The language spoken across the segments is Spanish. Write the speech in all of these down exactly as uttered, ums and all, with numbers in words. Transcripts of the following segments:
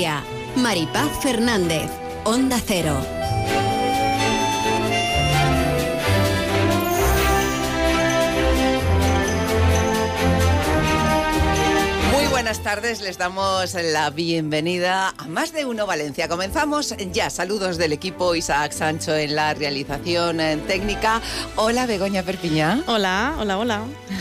Valencia. Maripaz Fernández, Onda Cero. Buenas tardes, les damos la bienvenida a Más de Uno Valencia. Comenzamos ya. Saludos del equipo, Isaac Sancho en la realización técnica. Hola, Begoña Perpiñá. Hola, hola, hola.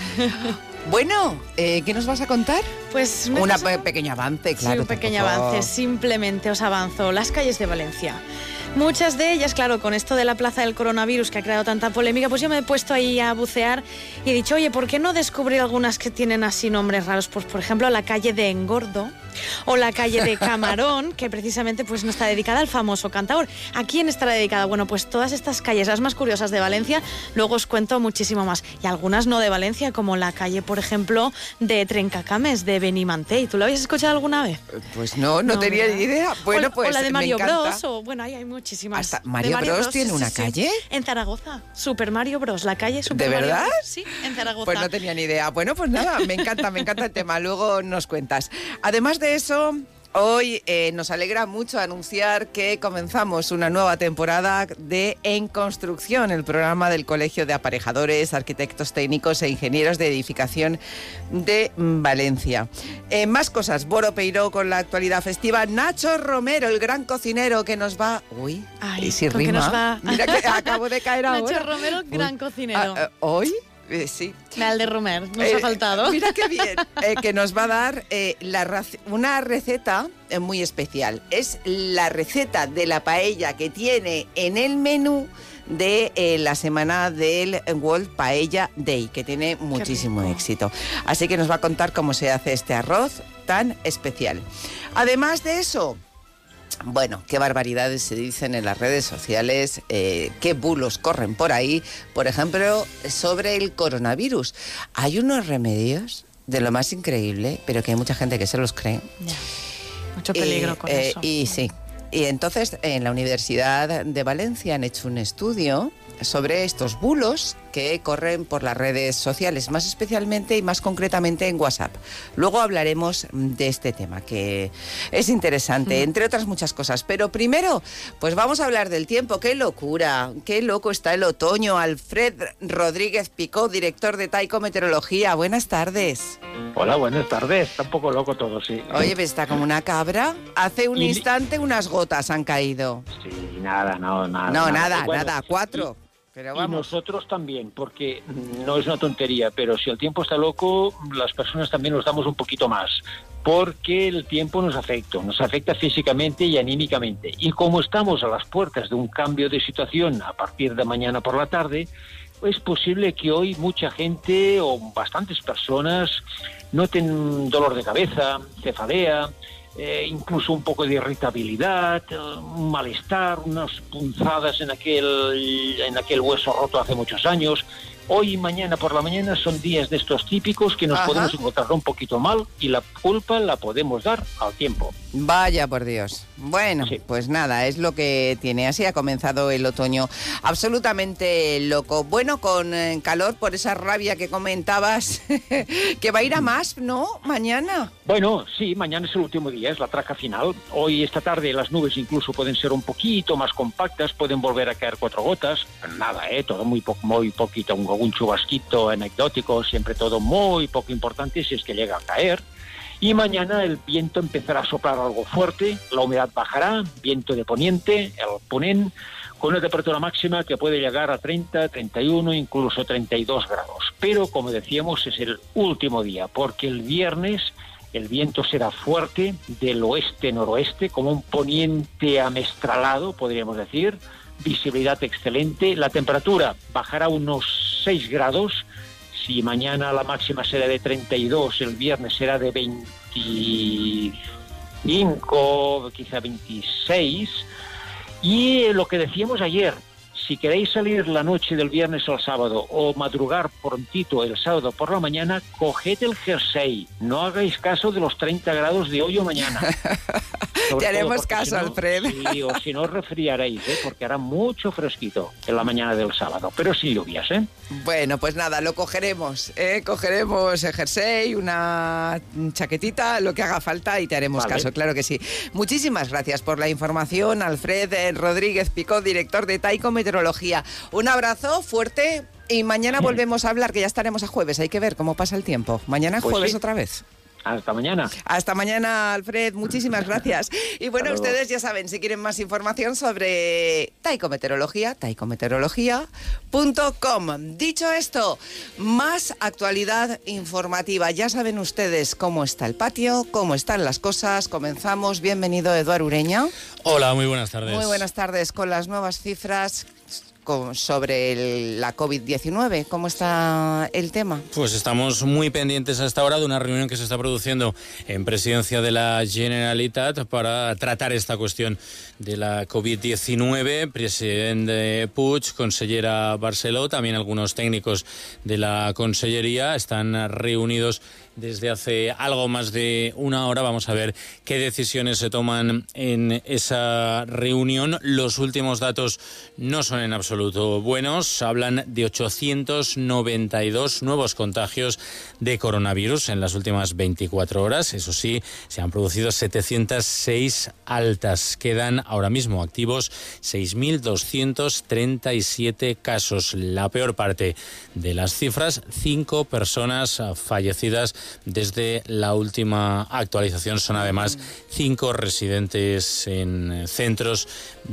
Bueno, eh, ¿qué nos vas a contar? Pues un pe- pequeño avance, claro. Sí, un pequeño tampoco... avance. Simplemente os avanzo. Las calles de Valencia. Muchas de ellas, claro, con esto de la plaza del coronavirus que ha creado tanta polémica, pues yo me he puesto ahí a bucear y he dicho, oye, ¿por qué no descubrir algunas que tienen así nombres raros? Pues, por ejemplo, la calle de Engordo o la calle de Camarón, que precisamente pues no está dedicada al famoso cantaor. ¿A quién estará dedicada? Bueno, pues todas estas calles, las más curiosas de Valencia, luego os cuento muchísimo más. Y algunas no de Valencia, como la calle, por ejemplo, de Trencacames, de Benimantell. ¿Tú lo habías escuchado alguna vez? Pues no, no, no tenía ni idea. Bueno, o, pues o la de Mario me encanta. Bros, o bueno, ahí hay muchísimas. ¿Hasta Mario, Mario Bros, Bros tiene sí, una sí, calle? Sí. En Zaragoza, Super Mario Bros, la calle Super ¿De Mario verdad? Bros. Sí, en Zaragoza. Pues no tenía ni idea. Bueno, pues nada, me encanta, me encanta el tema. Luego nos cuentas. Además de eso... Hoy eh, nos alegra mucho anunciar que comenzamos una nueva temporada de En Construcción, el programa del Colegio de Aparejadores, Arquitectos Técnicos e Ingenieros de Edificación de Valencia. Eh, más cosas, Boro Peiró con la actualidad festiva, Nacho Romero, el gran cocinero que nos va... Uy, Ay, ¿y si ¿con qué rima? nos va? Mira que acabo de caer ahora. Nacho Romero, el gran Uy. cocinero. Ah, uh, ¿Hoy? Eh, sí. Al de Romer, nos eh, ha faltado. Mira qué bien, eh, que nos va a dar eh, la, una receta eh, muy especial. Es la receta de la paella que tiene en el menú de eh, la semana del World Paella Day, que tiene muchísimo éxito. Así que nos va a contar cómo se hace este arroz tan especial. Además de eso... Bueno, qué barbaridades se dicen en las redes sociales, eh, qué bulos corren por ahí, por ejemplo, sobre el coronavirus. Hay unos remedios de lo más increíble, pero que hay mucha gente que se los cree. Ya. Mucho peligro eh, con eh, eso. Y sí, y entonces en la Universidad de Valencia han hecho un estudio sobre estos bulos que corren por las redes sociales, más especialmente y más concretamente en WhatsApp. Luego hablaremos de este tema, que es interesante, mm. entre otras muchas cosas. Pero primero, pues vamos a hablar del tiempo. ¡Qué locura! ¡Qué loco está el otoño! Alfred Rodríguez Picó, director de Taico Meteorología. Buenas tardes. Hola, buenas tardes. Está un poco loco todo, sí. Oye, está como una cabra. Hace un y... instante unas gotas han caído. Sí, nada, no, nada. No, nada, nada, bueno, nada, cuatro. Y... Pero vamos. Y nosotros también, porque no es una tontería, pero si el tiempo está loco, las personas también nos damos un poquito más, porque el tiempo nos afecta, nos afecta físicamente y anímicamente. Y como estamos a las puertas de un cambio de situación a partir de mañana por la tarde, es posible que hoy mucha gente o bastantes personas noten dolor de cabeza, cefalea, Eh, incluso un poco de irritabilidad, un malestar, unas punzadas en aquel, en aquel hueso roto hace muchos años. Hoy y mañana por la mañana son días de estos típicos que nos Ajá. podemos encontrar un poquito mal y la culpa la podemos dar al tiempo. Vaya por Dios. Bueno, sí. Pues nada, es lo que tiene. Así ha comenzado el otoño absolutamente loco. Bueno, con eh, calor por esa rabia que comentabas, que va a ir a más, ¿no? Mañana. Bueno, sí, mañana es el último día, es la traca final. Hoy, esta tarde, las nubes incluso pueden ser un poquito más compactas, pueden volver a caer cuatro gotas. Nada, ¿eh? Todo muy, po- muy poquito, un un chubasquito anecdótico, siempre todo muy poco importante si es que llega a caer. Y mañana el viento empezará a soplar algo fuerte, la humedad bajará, viento de poniente, el ponent, con una temperatura máxima que puede llegar a treinta, treinta y uno, incluso treinta y dos grados. Pero, como decíamos, es el último día, porque el viernes el viento será fuerte del oeste-noroeste, como un poniente amestralado, podríamos decir, visibilidad excelente, la temperatura bajará unos seis grados, si mañana la máxima será de treinta y dos, el viernes será de veinticinco, quizá veintiséis, y lo que decíamos ayer, si queréis salir la noche del viernes al sábado o madrugar prontito el sábado por la mañana, coged el jersey, no hagáis caso de los treinta grados de hoy o mañana. Te haremos caso, si no, Alfred. Sí, o si no os resfriaréis, ¿eh? Porque hará mucho fresquito en la mañana del sábado, pero sin lluvias, ¿eh? Bueno, pues nada, lo cogeremos, ¿eh? Cogeremos el jersey, una chaquetita, lo que haga falta y te haremos Vale. caso, claro que sí. Muchísimas gracias por la información, Alfred Rodríguez Picó, director de Taiko Meteorología. Un abrazo fuerte y mañana volvemos a hablar, que ya estaremos a jueves, hay que ver cómo pasa el tiempo. Mañana Pues jueves sí. otra vez. Hasta mañana. Hasta mañana, Alfred. Muchísimas gracias. Y bueno, Hasta luego. ustedes ya saben, si quieren más información sobre Taiko Meteorología, taiko meteorología punto com. Dicho esto, más actualidad informativa. Ya saben ustedes cómo está el patio, cómo están las cosas. Comenzamos. Bienvenido, Eduardo Ureña. Hola, muy buenas tardes. Muy buenas tardes. Con las nuevas cifras con, sobre el, la COVID diecinueve. ¿Cómo está el tema? Pues estamos muy pendientes hasta ahora de una reunión que se está produciendo en presidencia de la Generalitat para tratar esta cuestión de la COVID diecinueve. Presidente Puig, consellera Barceló, también algunos técnicos de la consellería están reunidos desde hace algo más de una hora. Vamos a ver qué decisiones se toman en esa reunión. Los últimos datos no son en absoluto buenos. Hablan de ochocientos noventa y dos nuevos contagios de coronavirus en las últimas veinticuatro horas. Eso sí, se han producido setecientas seis altas. Quedan ahora mismo activos seis mil doscientos treinta y siete casos. La peor parte de las cifras, cinco personas fallecidas desde la última actualización. Son además cinco residentes en centros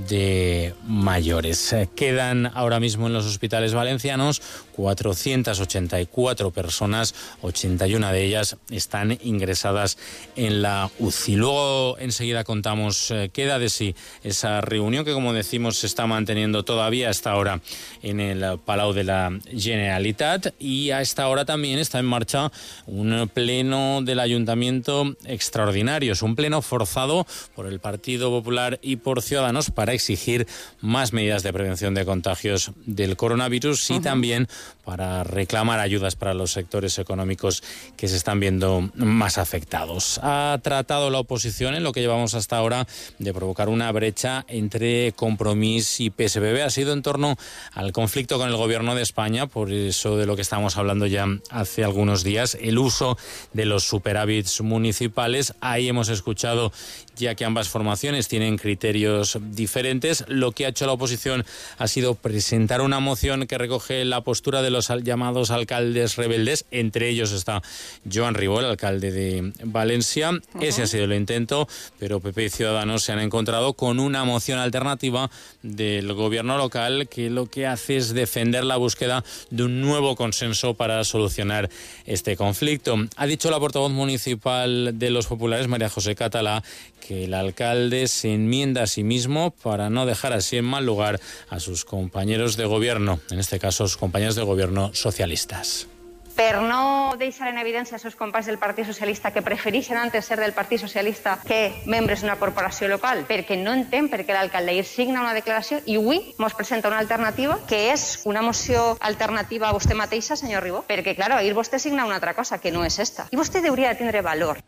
de mayores. Quedan ahora mismo en los hospitales valencianos cuatrocientas ochenta y cuatro personas, ochenta y una de ellas están ingresadas en la U C I. Luego enseguida contamos eh, qué da de sí esa reunión que, como decimos, se está manteniendo todavía hasta ahora en el Palau de la Generalitat, y a esta hora también está en marcha un pleno del Ayuntamiento extraordinario. Es un pleno forzado por el Partido Popular y por Ciudadanos para exigir más medidas de prevención de contagios del coronavirus y uh-huh. también para reclamar ayudas para los sectores económicos que se están viendo más afectados. Ha tratado la oposición en lo que llevamos hasta ahora de provocar una brecha entre Compromís y P S B B. Ha sido en torno al conflicto con el Gobierno de España, por eso de lo que estábamos hablando ya hace algunos días, el uso de los superávits municipales. Ahí hemos escuchado ya que ambas formaciones tienen criterios diferentes. Lo que ha hecho la oposición ha sido presentar una moción que recoge la postura de los llamados alcaldes rebeldes. Entre ellos está Joan Ribó, el alcalde de Valencia. Uh-huh. Ese ha sido el intento, pero P P y Ciudadanos se han encontrado con una moción alternativa del gobierno local que lo que hace es defender la búsqueda de un nuevo consenso para solucionar este conflicto. Ha dicho la portavoz municipal de los populares, María José Catalá, que el alcalde se enmienda a sí mismo para no dejar así en mal lugar a sus compañeros de gobierno, en este caso sus compañeros de gobierno socialistas. Per no deixar en evidència els seus companys del Partit Socialista que prefereixen antes ser del Partit Socialista que membres d'una corporació local, perquè no entén per què l'alcalde ahir signa una declaració i avui ens presenta una alternativa que és una moció alternativa a vostè mateixa, senyor Ribó, perquè, claro, ahir vostè signa una altra cosa que no és esta. I vostè hauria de tindre valor.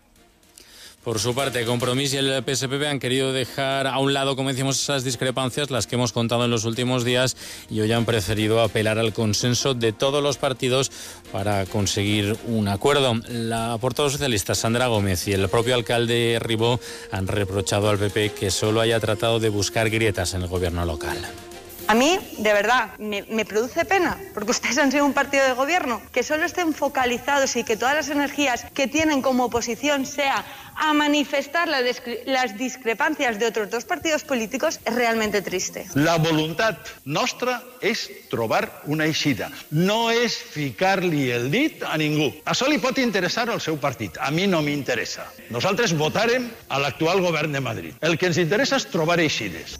Por su parte, Compromís y el P S P B han querido dejar a un lado, como decimos, esas discrepancias, las que hemos contado en los últimos días, y hoy han preferido apelar al consenso de todos los partidos para conseguir un acuerdo. La portavoz socialista, Sandra Gómez, y el propio alcalde Ribó han reprochado al P P que solo haya tratado de buscar grietas en el gobierno local. A mí, de verdad, me, me produce pena, porque ustedes han sido un partido de gobierno, que solo estén focalizados y que todas las energías que tienen como oposición sea a manifestar la las discrepancias de otros dos partidos políticos, es realmente triste. La voluntat nostra és trobar una eixida, no és ficar-li el dit a ningú. Això li pot interessar al seu partit, a mi no m'interessa. Nosaltres votarem a l'actual govern de Madrid. El que ens interessa és trobar eixides.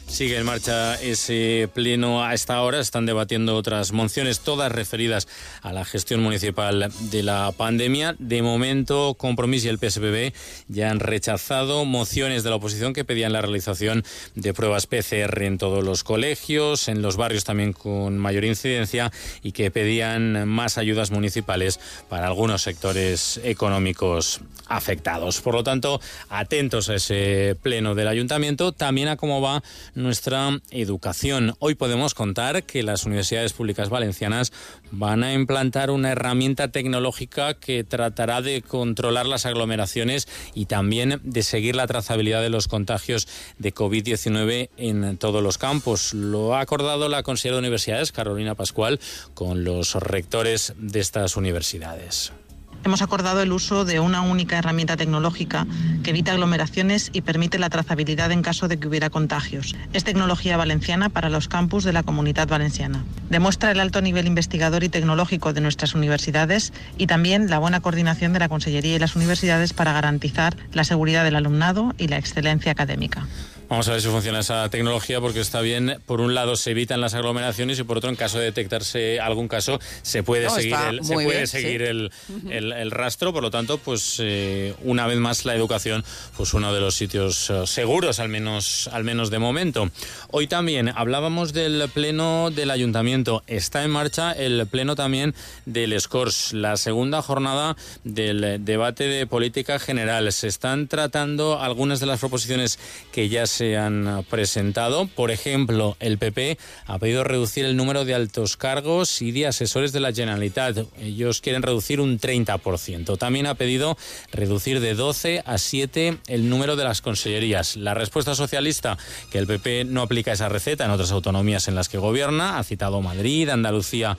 Sigue en marcha ese pleno a esta hora. Están debatiendo otras mociones, todas referidas a la gestión municipal de la pandemia. De momento, Compromís y el P S P B ya han rechazado mociones de la oposición que pedían la realización de pruebas P C R en todos los colegios, en los barrios también con mayor incidencia, y que pedían más ayudas municipales para algunos sectores económicos afectados. Por lo tanto, atentos a ese pleno del ayuntamiento, también a cómo va nuestra educación. Hoy podemos contar que las universidades públicas valencianas van a implantar una herramienta tecnológica que tratará de controlar las aglomeraciones y también de seguir la trazabilidad de los contagios de COVID diecinueve en todos los campos. Lo ha acordado la consejera de Universidades, Carolina Pascual, con los rectores de estas universidades. Hemos acordado el uso de una única herramienta tecnológica que evita aglomeraciones y permite la trazabilidad en caso de que hubiera contagios. Es tecnología valenciana para los campus de la Comunidad Valenciana. Demuestra el alto nivel investigador y tecnológico de nuestras universidades y también la buena coordinación de la Consellería y las universidades para garantizar la seguridad del alumnado y la excelencia académica. Vamos a ver si funciona esa tecnología, porque está bien. Por un lado se evitan las aglomeraciones y por otro, en caso de detectarse algún caso, se puede no, seguir el se puede bien, seguir sí. el, el, el rastro. Por lo tanto, pues eh, una vez más la educación, pues uno de los sitios uh, seguros, al menos al menos de momento. Hoy también hablábamos del pleno del ayuntamiento. Está en marcha el pleno también del Escors, la segunda jornada del debate de política general. Se están tratando algunas de las proposiciones que ya se se han presentado. Por ejemplo, el P P ha pedido reducir el número de altos cargos y de asesores de la Generalitat. Ellos quieren reducir un treinta por ciento. También ha pedido reducir de doce a siete el número de las consellerías. La respuesta socialista, que el P P no aplica esa receta en otras autonomías en las que gobierna, ha citado Madrid, Andalucía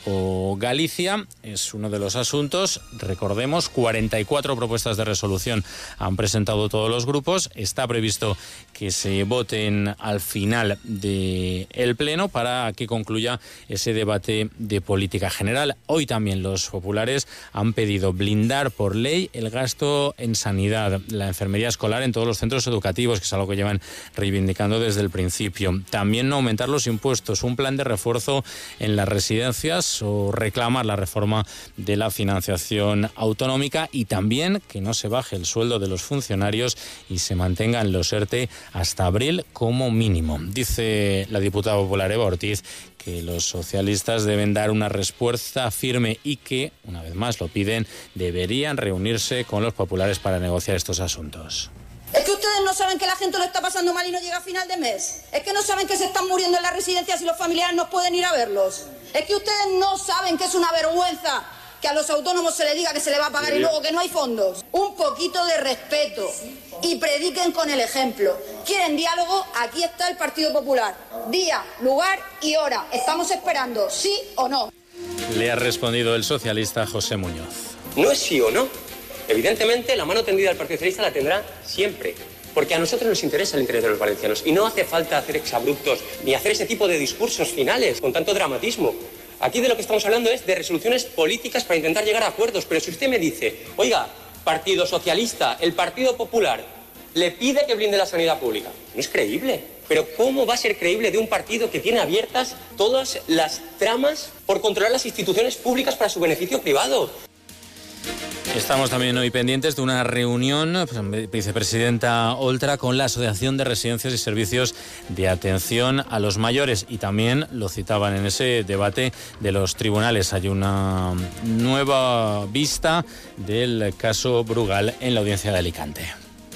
o Galicia, es uno de los asuntos. Recordemos, cuarenta y cuatro propuestas de resolución han presentado todos los grupos. Está previsto que se voten al final del pleno para que concluya ese debate de política general. Hoy también los populares han pedido blindar por ley el gasto en sanidad, la enfermería escolar en todos los centros educativos, que es algo que llevan reivindicando desde el principio. También no aumentar los impuestos, un plan de refuerzo en las residencias o reclamar la reforma de la financiación autonómica, y también que no se baje el sueldo de los funcionarios y se mantengan los ERTE hasta abril como mínimo. Dice la diputada popular Eva Ortiz que los socialistas deben dar una respuesta firme y que, una vez más lo piden, deberían reunirse con los populares para negociar estos asuntos. ¿Es que ustedes no saben que la gente lo está pasando mal y no llega a final de mes? ¿Es que no saben que se están muriendo en las residencias y los familiares no pueden ir a verlos? ¿Es que ustedes no saben que es una vergüenza que a los autónomos se les diga que se les va a pagar y luego que no hay fondos? Un poquito de respeto y prediquen con el ejemplo. ¿Quieren diálogo? Aquí está el Partido Popular. Día, lugar y hora. Estamos esperando, ¿sí o no? Le ha respondido el socialista José Muñoz. No es sí o no. Evidentemente, la mano tendida del Partido Socialista la tendrá siempre, porque a nosotros nos interesa el interés de los valencianos y no hace falta hacer exabruptos ni hacer ese tipo de discursos finales con tanto dramatismo. Aquí de lo que estamos hablando es de resoluciones políticas para intentar llegar a acuerdos, pero si usted me dice, oiga, Partido Socialista, el Partido Popular, le pide que blinde la sanidad pública, no es creíble. Pero ¿cómo va a ser creíble de un partido que tiene abiertas todas las tramas por controlar las instituciones públicas para su beneficio privado? Estamos también hoy pendientes de una reunión, vicepresidenta Oltra, con la Asociación de Residencias y Servicios de Atención a los Mayores, y también lo citaban en ese debate de los tribunales. Hay una nueva vista del caso Brugal en la audiencia de Alicante.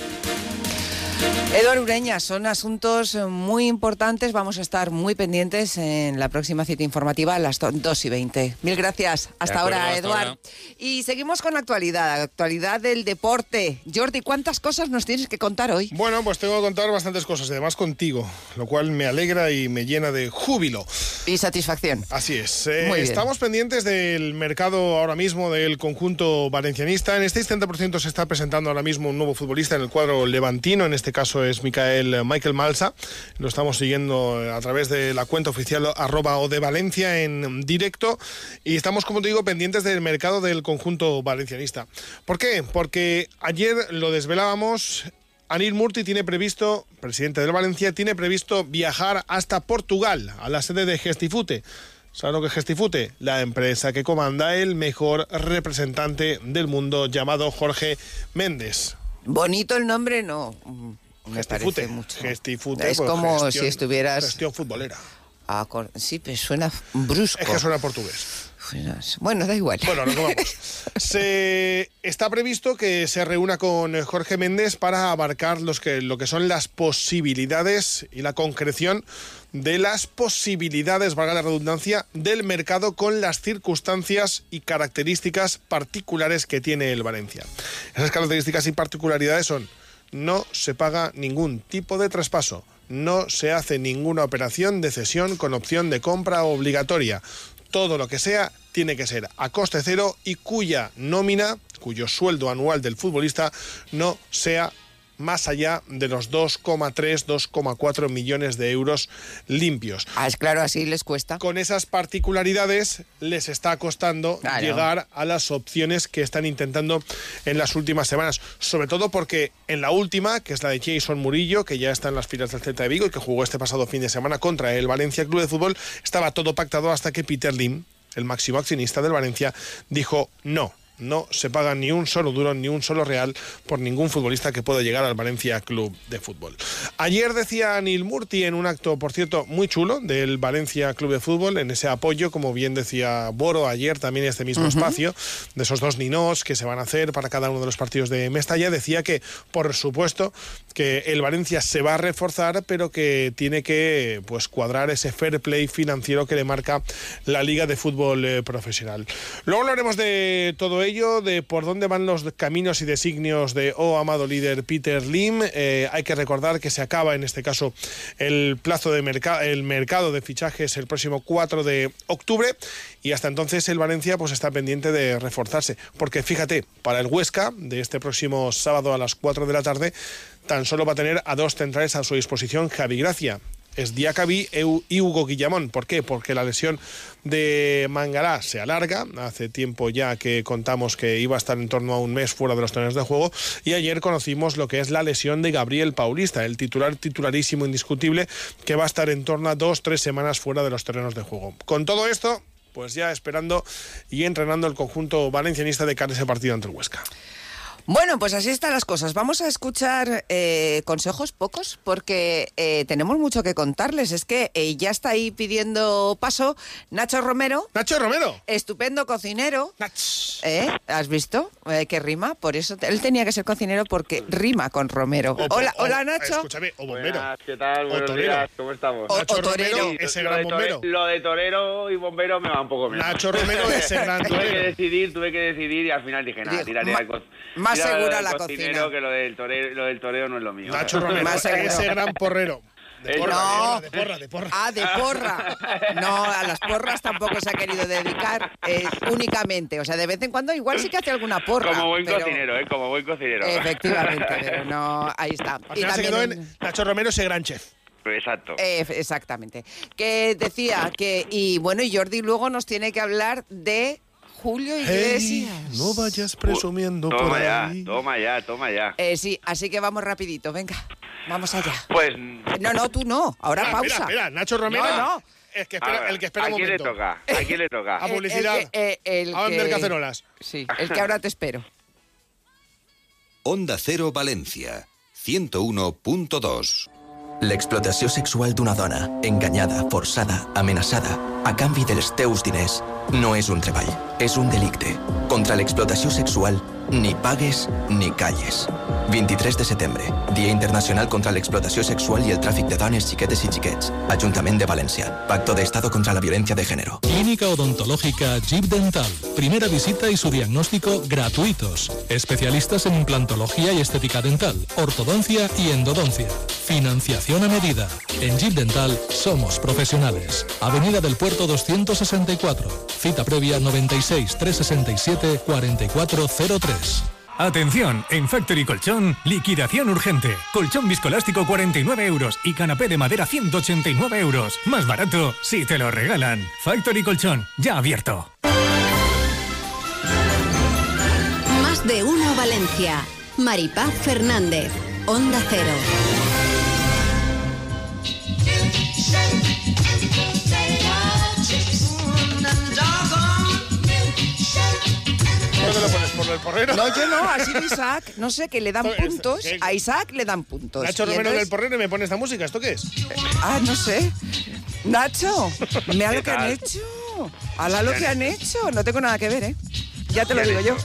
Eduardo Ureña, son asuntos muy importantes. Vamos a estar muy pendientes en la próxima cita informativa a las dos y veinte. Mil gracias. Hasta acuerdo, ahora, hasta Eduard. ahora. Y seguimos con la actualidad, la actualidad del deporte. Jordi, ¿cuántas cosas nos tienes que contar hoy? Bueno, pues tengo que contar bastantes cosas, y además contigo, lo cual me alegra y me llena de júbilo. Y satisfacción. Así es. Eh, Muy bien. Estamos pendientes del mercado ahora mismo del conjunto valencianista. En este instante, por ciento, se está presentando ahora mismo un nuevo futbolista en el cuadro levantino. En este caso es Michael, Michael Malsa. Lo estamos siguiendo a través de la cuenta oficial arroba o de Valencia en directo, y estamos, como te digo, pendientes del mercado del conjunto valencianista. ¿Por qué? Porque ayer lo desvelábamos, Anil Murti tiene previsto, presidente del Valencia, tiene previsto viajar hasta Portugal, a la sede de Gestifute. ¿Sabes lo que es Gestifute? La empresa que comanda el mejor representante del mundo, llamado Jorge Méndez. Bonito el nombre, no. Me Gestifute, parece mucho. Gestifute, es pues, como gestión, si estuvieras... Gestión futbolera. Ah, sí, pero suena brusco. Es que suena portugués. Bueno, da igual. Bueno, nos vamos. Se está previsto que se reúna con Jorge Méndez para abarcar los que, lo que son las posibilidades y la concreción de las posibilidades, valga la redundancia, del mercado con las circunstancias y características particulares que tiene el Valencia. Esas características y particularidades son: no se paga ningún tipo de traspaso, no se hace ninguna operación de cesión con opción de compra obligatoria. Todo lo que sea tiene que ser a coste cero y cuya nómina, cuyo sueldo anual del futbolista no sea más allá de los dos coma tres, dos coma cuatro millones de euros limpios. Ah, es claro, así les cuesta. Con esas particularidades les está costando claro. llegar a las opciones que están intentando en las últimas semanas. Sobre todo porque en la última, que es la de Jason Murillo, que ya está en las filas del Celta de Vigo y que jugó este pasado fin de semana contra el Valencia Club de Fútbol, estaba todo pactado hasta que Peter Lim, el máximo accionista del Valencia, dijo no. No se paga ni un solo duro, ni un solo real por ningún futbolista que pueda llegar al Valencia Club de Fútbol. Ayer decía Anil Murti en un acto, por cierto, muy chulo del Valencia Club de Fútbol, en ese apoyo, como bien decía Boro ayer también en este mismo uh-huh. espacio, de esos dos ninos que se van a hacer para cada uno de los partidos de Mestalla, decía que, por supuesto, que el Valencia se va a reforzar, pero que tiene que pues cuadrar ese fair play financiero que le marca la Liga de Fútbol eh, Profesional. Luego hablaremos de todo ello, de por dónde van los caminos y designios de oh amado líder Peter Lim. Eh, hay que recordar que se acaba en este caso el plazo de mercado, el mercado de fichajes el próximo cuatro de octubre, y hasta entonces el Valencia pues está pendiente de reforzarse, porque fíjate, para el Huesca de este próximo sábado a las cuatro de la tarde tan solo va a tener a dos centrales a su disposición: Javi Gracia, es Diacabí y Hugo Guillamón. ¿Por qué? Porque la lesión de Mangalá se alarga. Hace tiempo ya que contamos que iba a estar en torno a un mes fuera de los terrenos de juego, y ayer conocimos lo que es la lesión de Gabriel Paulista, el titular titularísimo indiscutible, que va a estar en torno a dos, tres semanas fuera de los terrenos de juego. Con todo esto, pues ya esperando y entrenando el conjunto valencianista de cara a ese partido ante el Huesca. Bueno, pues así están las cosas. Vamos a escuchar eh, consejos pocos, porque eh, tenemos mucho que contarles. Es que eh, ya está ahí pidiendo paso Nacho Romero. ¡Nacho Romero! Estupendo cocinero. Nach. ¿Eh? ¿Has visto? Eh, que rima. Por eso te, él tenía que ser cocinero, porque rima con Romero. O, hola, o, hola Nacho. Escúchame, o bombero. Buenas, ¿qué tal? Buenos o torero. días, ¿cómo estamos? O, Nacho o torero. Romero, ese gran bombero. Lo de torero y bombero me va un poco menos. Nacho Romero, ese gran torero. Tuve que decidir, tuve que decidir y al final dije, nada, tiraré al co- Más tiraré segura al la cocinero, cocina. que lo del torero, lo del torero no es lo mío. Nacho Romero, Más seguro. ese gran porrero. De porra, No. de porra, de porra. Ah, de porra. No, a las porras tampoco se ha querido dedicar eh, únicamente. O sea, de vez en cuando igual sí que hace alguna porra. Como buen pero... cocinero, ¿eh? Como buen cocinero. Efectivamente, pero no, ahí está. Al final se quedó en Nacho Romero, ese gran chef. Exacto. Eh, exactamente. Que decía que, y bueno, y Jordi luego nos tiene que hablar de Julio Iglesias. Hey, no vayas presumiendo toma por ya, ahí. Toma ya, toma ya. Eh, sí, así que vamos rapidito, venga, vamos allá. Pues... No, no, tú no, ahora Espera, pausa. espera, espera, Nacho Romero. No, no. Es que espera, ver, el que espera un ¿a quién le momento. toca? ¿A quién le toca? A publicidad. El, el, el, el a vender que... cacerolas. Sí, el que ahora te espero. Onda Cero Valencia, ciento uno punto dos. L'explotació sexual d'una dona, enganyada, forçada, amenaçada, a canvi dels teus diners, no és un treball, és un delicte. Contra l'explotació sexual, ni pagues ni calles. vint-i-tres de setembre, Dia Internacional contra l'explotació sexual y el tràfic de dones, xiquetes i xiquets. Ajuntament de València. Pacto de Estado contra la violencia de género. Clínica Odontológica Jeep Dental. Primera visita y su diagnóstico gratuitos. Especialistas en implantología y estética dental, ortodoncia y endodoncia. Financiación a medida. En Jeep Dental somos profesionales. Avenida del Puerto doscientos sesenta y cuatro. Cita previa noventa y seis, trescientos sesenta y siete, cuarenta y cuatro cero tres. Atención, en Factory Colchón, liquidación urgente. Colchón viscoelástico cuarenta y nueve euros y canapé de madera ciento ochenta y nueve euros. Más barato si te lo regalan. Factory Colchón, ya abierto. Más de uno Valencia. Maripaz Fernández. Onda Cero. ¿Dónde lo pones? ¿Por el porrero? No, yo no, así Isaac, no sé, que le dan puntos. A Isaac le dan puntos. Nacho Y Romero entonces- del porrero y me pone esta música. ¿Esto qué es? Ah, no sé. Nacho, mira ¿Qué lo que han tal? hecho. Hala lo que han hecho. No tengo nada que ver, ¿eh? Ya te lo digo yo.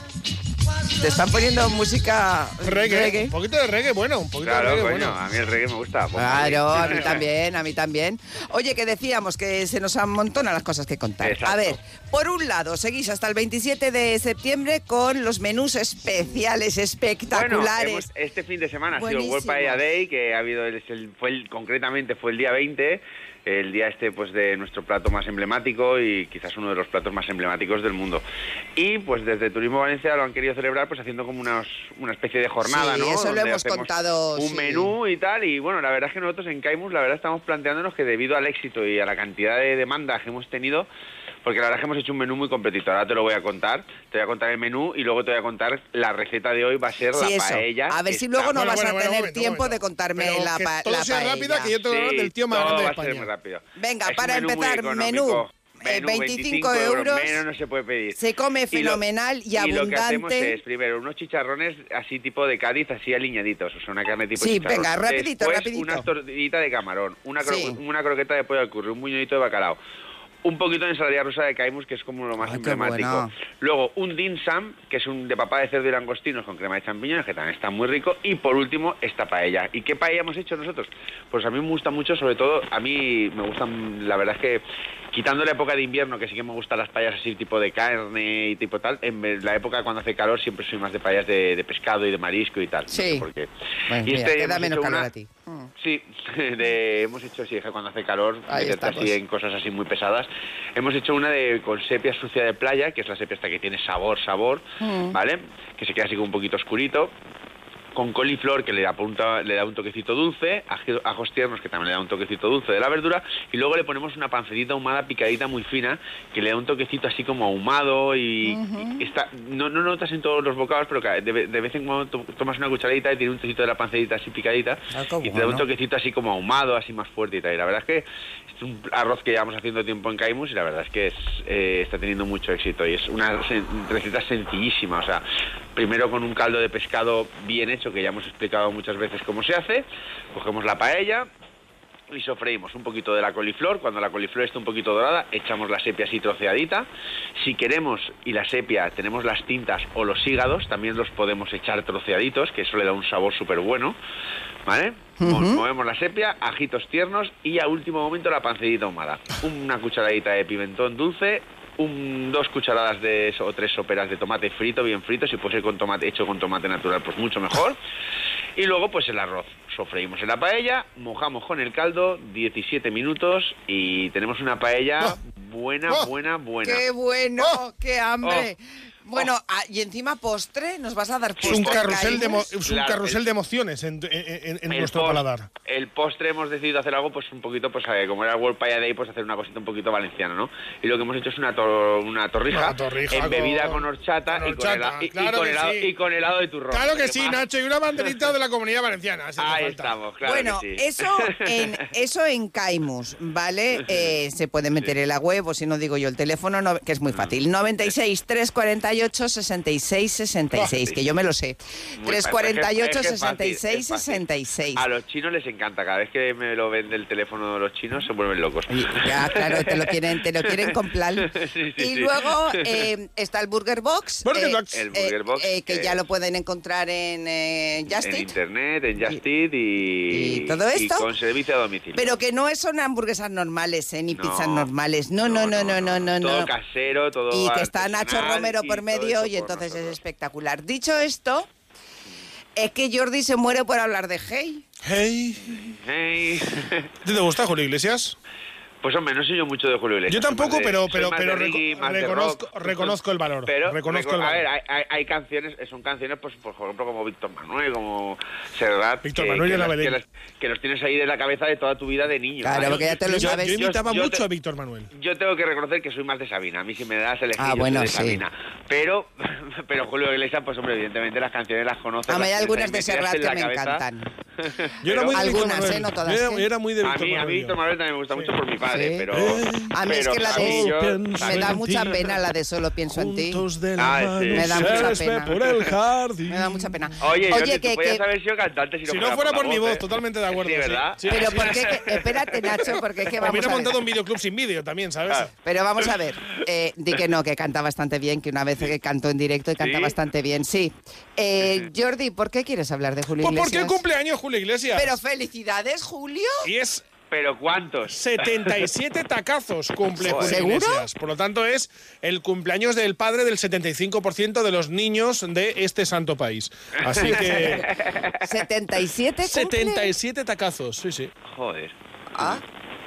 Te están poniendo música Reggae. reggae. Un poquito de reggae, bueno. Un poquito Claro, de reggae, coño, bueno. a mí el reggae me gusta. Claro, a mí también, a mí también. Oye, que decíamos que se nos amontonan las cosas que contar. Exacto. A ver, por un lado, seguís hasta el veintisiete de septiembre con los menús especiales, espectaculares. Bueno, hemos- este fin de semana ha sido el Buenísimos. World Paella Day, que ha habido, el, el- fue el- concretamente fue el día veinte, el día este pues de nuestro plato más emblemático y quizás uno de los platos más emblemáticos del mundo. Y pues desde Turismo Valencia lo han querido celebrar pues haciendo como unos, una especie de jornada, Sí, ¿no? eso lo Donde hemos hacemos contado, Un sí. menú y tal, y bueno, la verdad es que nosotros en Caimus la verdad estamos planteándonos que debido al éxito y a la cantidad de demandas que hemos tenido, porque la verdad es que hemos hecho un menú muy completito. Ahora te lo voy a contar. Te voy a contar el menú y luego te voy a contar la receta de hoy. Va a ser Sí, la eso. paella. A ver que si está- luego no Bueno, vas bueno, a bueno, tener un momento, tiempo un momento. de contarme Pero la, que pa- todo la sea paella. rápida, que yo te voy a hablar del tío más todo grande de va a ser España. muy rápido. Venga, Es un para menú muy empezar, económico. menú. Eh, Menú, veinticinco euros. Menos no se puede pedir. Se come Y lo- fenomenal y, y lo que hacemos abundante. es, primero, unos chicharrones así tipo de Cádiz, así aliñaditos, o sea, una carne tipo Sí, chicharrón. venga, rapidito, Después, rapidito. una tortillita de camarón, una, cro- Sí. una croqueta de pollo al curry, un buñuelito de bacalao. Un poquito de ensalada rusa de Caimus, que es como lo más Ay, qué emblemático. bueno. Luego, un dim sum, que es un de papá de cerdo y langostinos con crema de champiñones, que también está muy rico. Y por último, esta paella. ¿Y qué paella hemos hecho nosotros? Pues a mí me gusta mucho, sobre todo, a mí me gustan, la verdad es que, quitando la época de invierno, que sí que me gustan las paellas así tipo de carne y tipo tal, en la época cuando hace calor siempre soy más de paellas de, de pescado y de marisco y tal. No sé Sí. por qué. Bueno, Y mira, este te da hemos menos hecho calor una- a ti. Mm. Sí, de- hemos hecho así, que cuando hace calor, Ahí meterte estamos. así en cosas así muy pesadas. Hemos hecho una de con sepia sucia de playa, que es la sepia esta que tiene sabor, sabor, Mm. ¿vale? Que se queda así como un poquito oscurito. Con coliflor, que le apunta, le da un toquecito dulce, aji- ajos tiernos, que también le da un toquecito dulce de la verdura, y luego le ponemos una pancetita ahumada picadita muy fina, que le da un toquecito así como ahumado y, y está, no, no notas en todos los bocados, pero que de, de vez en cuando to- tomas una cucharadita y tiene un trocito de la pancetita así picadita, Ah, qué y te da un bueno. toquecito así como ahumado, así más fuerte y tal. Y la verdad es que es un arroz que llevamos haciendo tiempo en Caimus y la verdad es que es, eh, está teniendo mucho éxito y es una sen- receta sencillísima, o sea, primero con un caldo de pescado bien hecho, que ya hemos explicado muchas veces cómo se hace, cogemos la paella y sofreímos un poquito de la coliflor. Cuando la coliflor esté un poquito dorada, echamos la sepia así troceadita. Si queremos, y la sepia, tenemos las tintas o los hígados, también los podemos echar troceaditos, que eso le da un sabor súper bueno, ¿vale? Mo- Ujú. Movemos la sepia, ajitos tiernos y a último momento la pancetita ahumada. Una cucharadita de pimentón dulce, un, dos cucharadas de so- o tres soperas de tomate frito, bien frito, si puede ser con tomate, hecho con tomate natural, pues mucho mejor. Y luego pues el arroz. Sofreímos en la paella, mojamos con el caldo, diecisiete minutos y tenemos una paella buena, Oh, buena, buena. ¡Qué bueno! ¡Qué hambre! Bueno, ah, y encima postre, nos vas a dar postre. Es un carrusel, de, mo- Caimus? es un Claro, carrusel el- de emociones en, en- en- en El nuestro pos- paladar. El postre hemos decidido hacer algo, pues un poquito, pues eh, como era el World Paella Day, pues hacer una cosita un poquito valenciana, ¿no? Y lo que hemos hecho es una, to- una torrija, Una torrija embebida con- con horchata, con y, con horchata, hela- y- y claro con que helado, sí. y con helado de turrón. Claro que ¿Qué sí, más? Nacho, y una banderita de la Comunidad Valenciana. si hace Ahí falta. estamos, claro Bueno, que sí. eso en eso en Caimus, ¿vale? Eh, se puede meter en la web o si no digo yo el teléfono, no- que es muy fácil. noventa y seis, trescientos cuarenta y ocho, sesenta y seis, sesenta y seis, que yo me lo sé. Muy trescientos fácil. cuarenta y Es ocho, que es fácil, sesenta y seis, es fácil. sesenta y seis. A los chinos les encanta, cada vez que me lo ven del teléfono de los chinos se vuelven locos. Ya, claro, te lo quieren, te lo quieren con plan. Sí, sí, Y sí. luego eh, está el Burger Box. Burger eh, Box. El Burger Box, eh, que eh, ya lo pueden encontrar en eh, Just En Eat. internet, en Just Eat y, y todo esto. y con servicio a domicilio. Pero que no son hamburguesas normales, eh, ni No, pizzas normales. No, no, no, no, no, no. todo no. casero, todo Y que está Nacho artesanal Romero y por todo medio hecho y por entonces es nosotros. espectacular. Dicho esto, es que Jordi se muere por hablar de Hey. Hey. Hey. ¿Te gusta, Julio Iglesias? Pues hombre, no soy yo mucho de Julio Iglesias. Yo tampoco, de, pero pero pero pero reggae, reco reconozco, rock, reconozco el valor. Pero reconozco reco el valor. A ver, hay, hay, hay canciones, son canciones, pues por ejemplo, como Víctor Manuel, como Serrat, Víctor que, Manuel que, y la las, Belén. que, las, que los tienes ahí de la cabeza de toda tu vida de niño. Claro, ¿vale? porque ya te lo yo, sabes. Yo imitaba yo, yo mucho te, a Víctor Manuel. Yo tengo que reconocer que soy más de Sabina. A mí si me das elegir, ah, yo bueno, soy de sí. Sabina. Pero, pero Julio Iglesias, pues hombre, evidentemente las canciones las conoces. A mí hay las algunas de Serrat que me cabeza. encantan. Yo era muy de Víctor algunas, Manuel. ¿eh? No todas. Yo era, yo era muy de Víctor a mí, Manuel. A mí Víctor Manuel también me gusta Sí. mucho por mi padre, Sí. pero... A mí es que la de... yo, me da mucha pena la de Solo pienso en ti. Ah, sí. Me da mucha pena. Por el jardín. Me da mucha pena. Oye, Oye Jordi, que, tú podías que... haber sido cantante si no, si fuera, no fuera por, por mi voz, ¿eh? totalmente de acuerdo. Sí, ¿verdad? Sí. Pero Sí. ¿por qué? Que... Espérate, Nacho, porque es que vamos Hubiera a ver. montado un videoclub sin vídeo también, ¿sabes? Claro. Pero vamos a ver, eh, di que no, que canta bastante bien, que una vez que cantó en directo y canta ¿Sí? bastante bien, sí. Eh, Jordi, ¿por qué quieres hablar de Julio Pues Iglesias? porque cumpleaños Julio Iglesias. Pero felicidades, Julio. Y es ¿Pero cuántos? setenta y siete tacazos cumple Julio ¿Seguro? Iglesias. Por lo tanto, es el cumpleaños del padre del setenta y cinco por ciento de los niños de este santo país. Así que... ¿setenta y siete cumple? setenta y siete tacazos, sí, sí. Joder. Ah,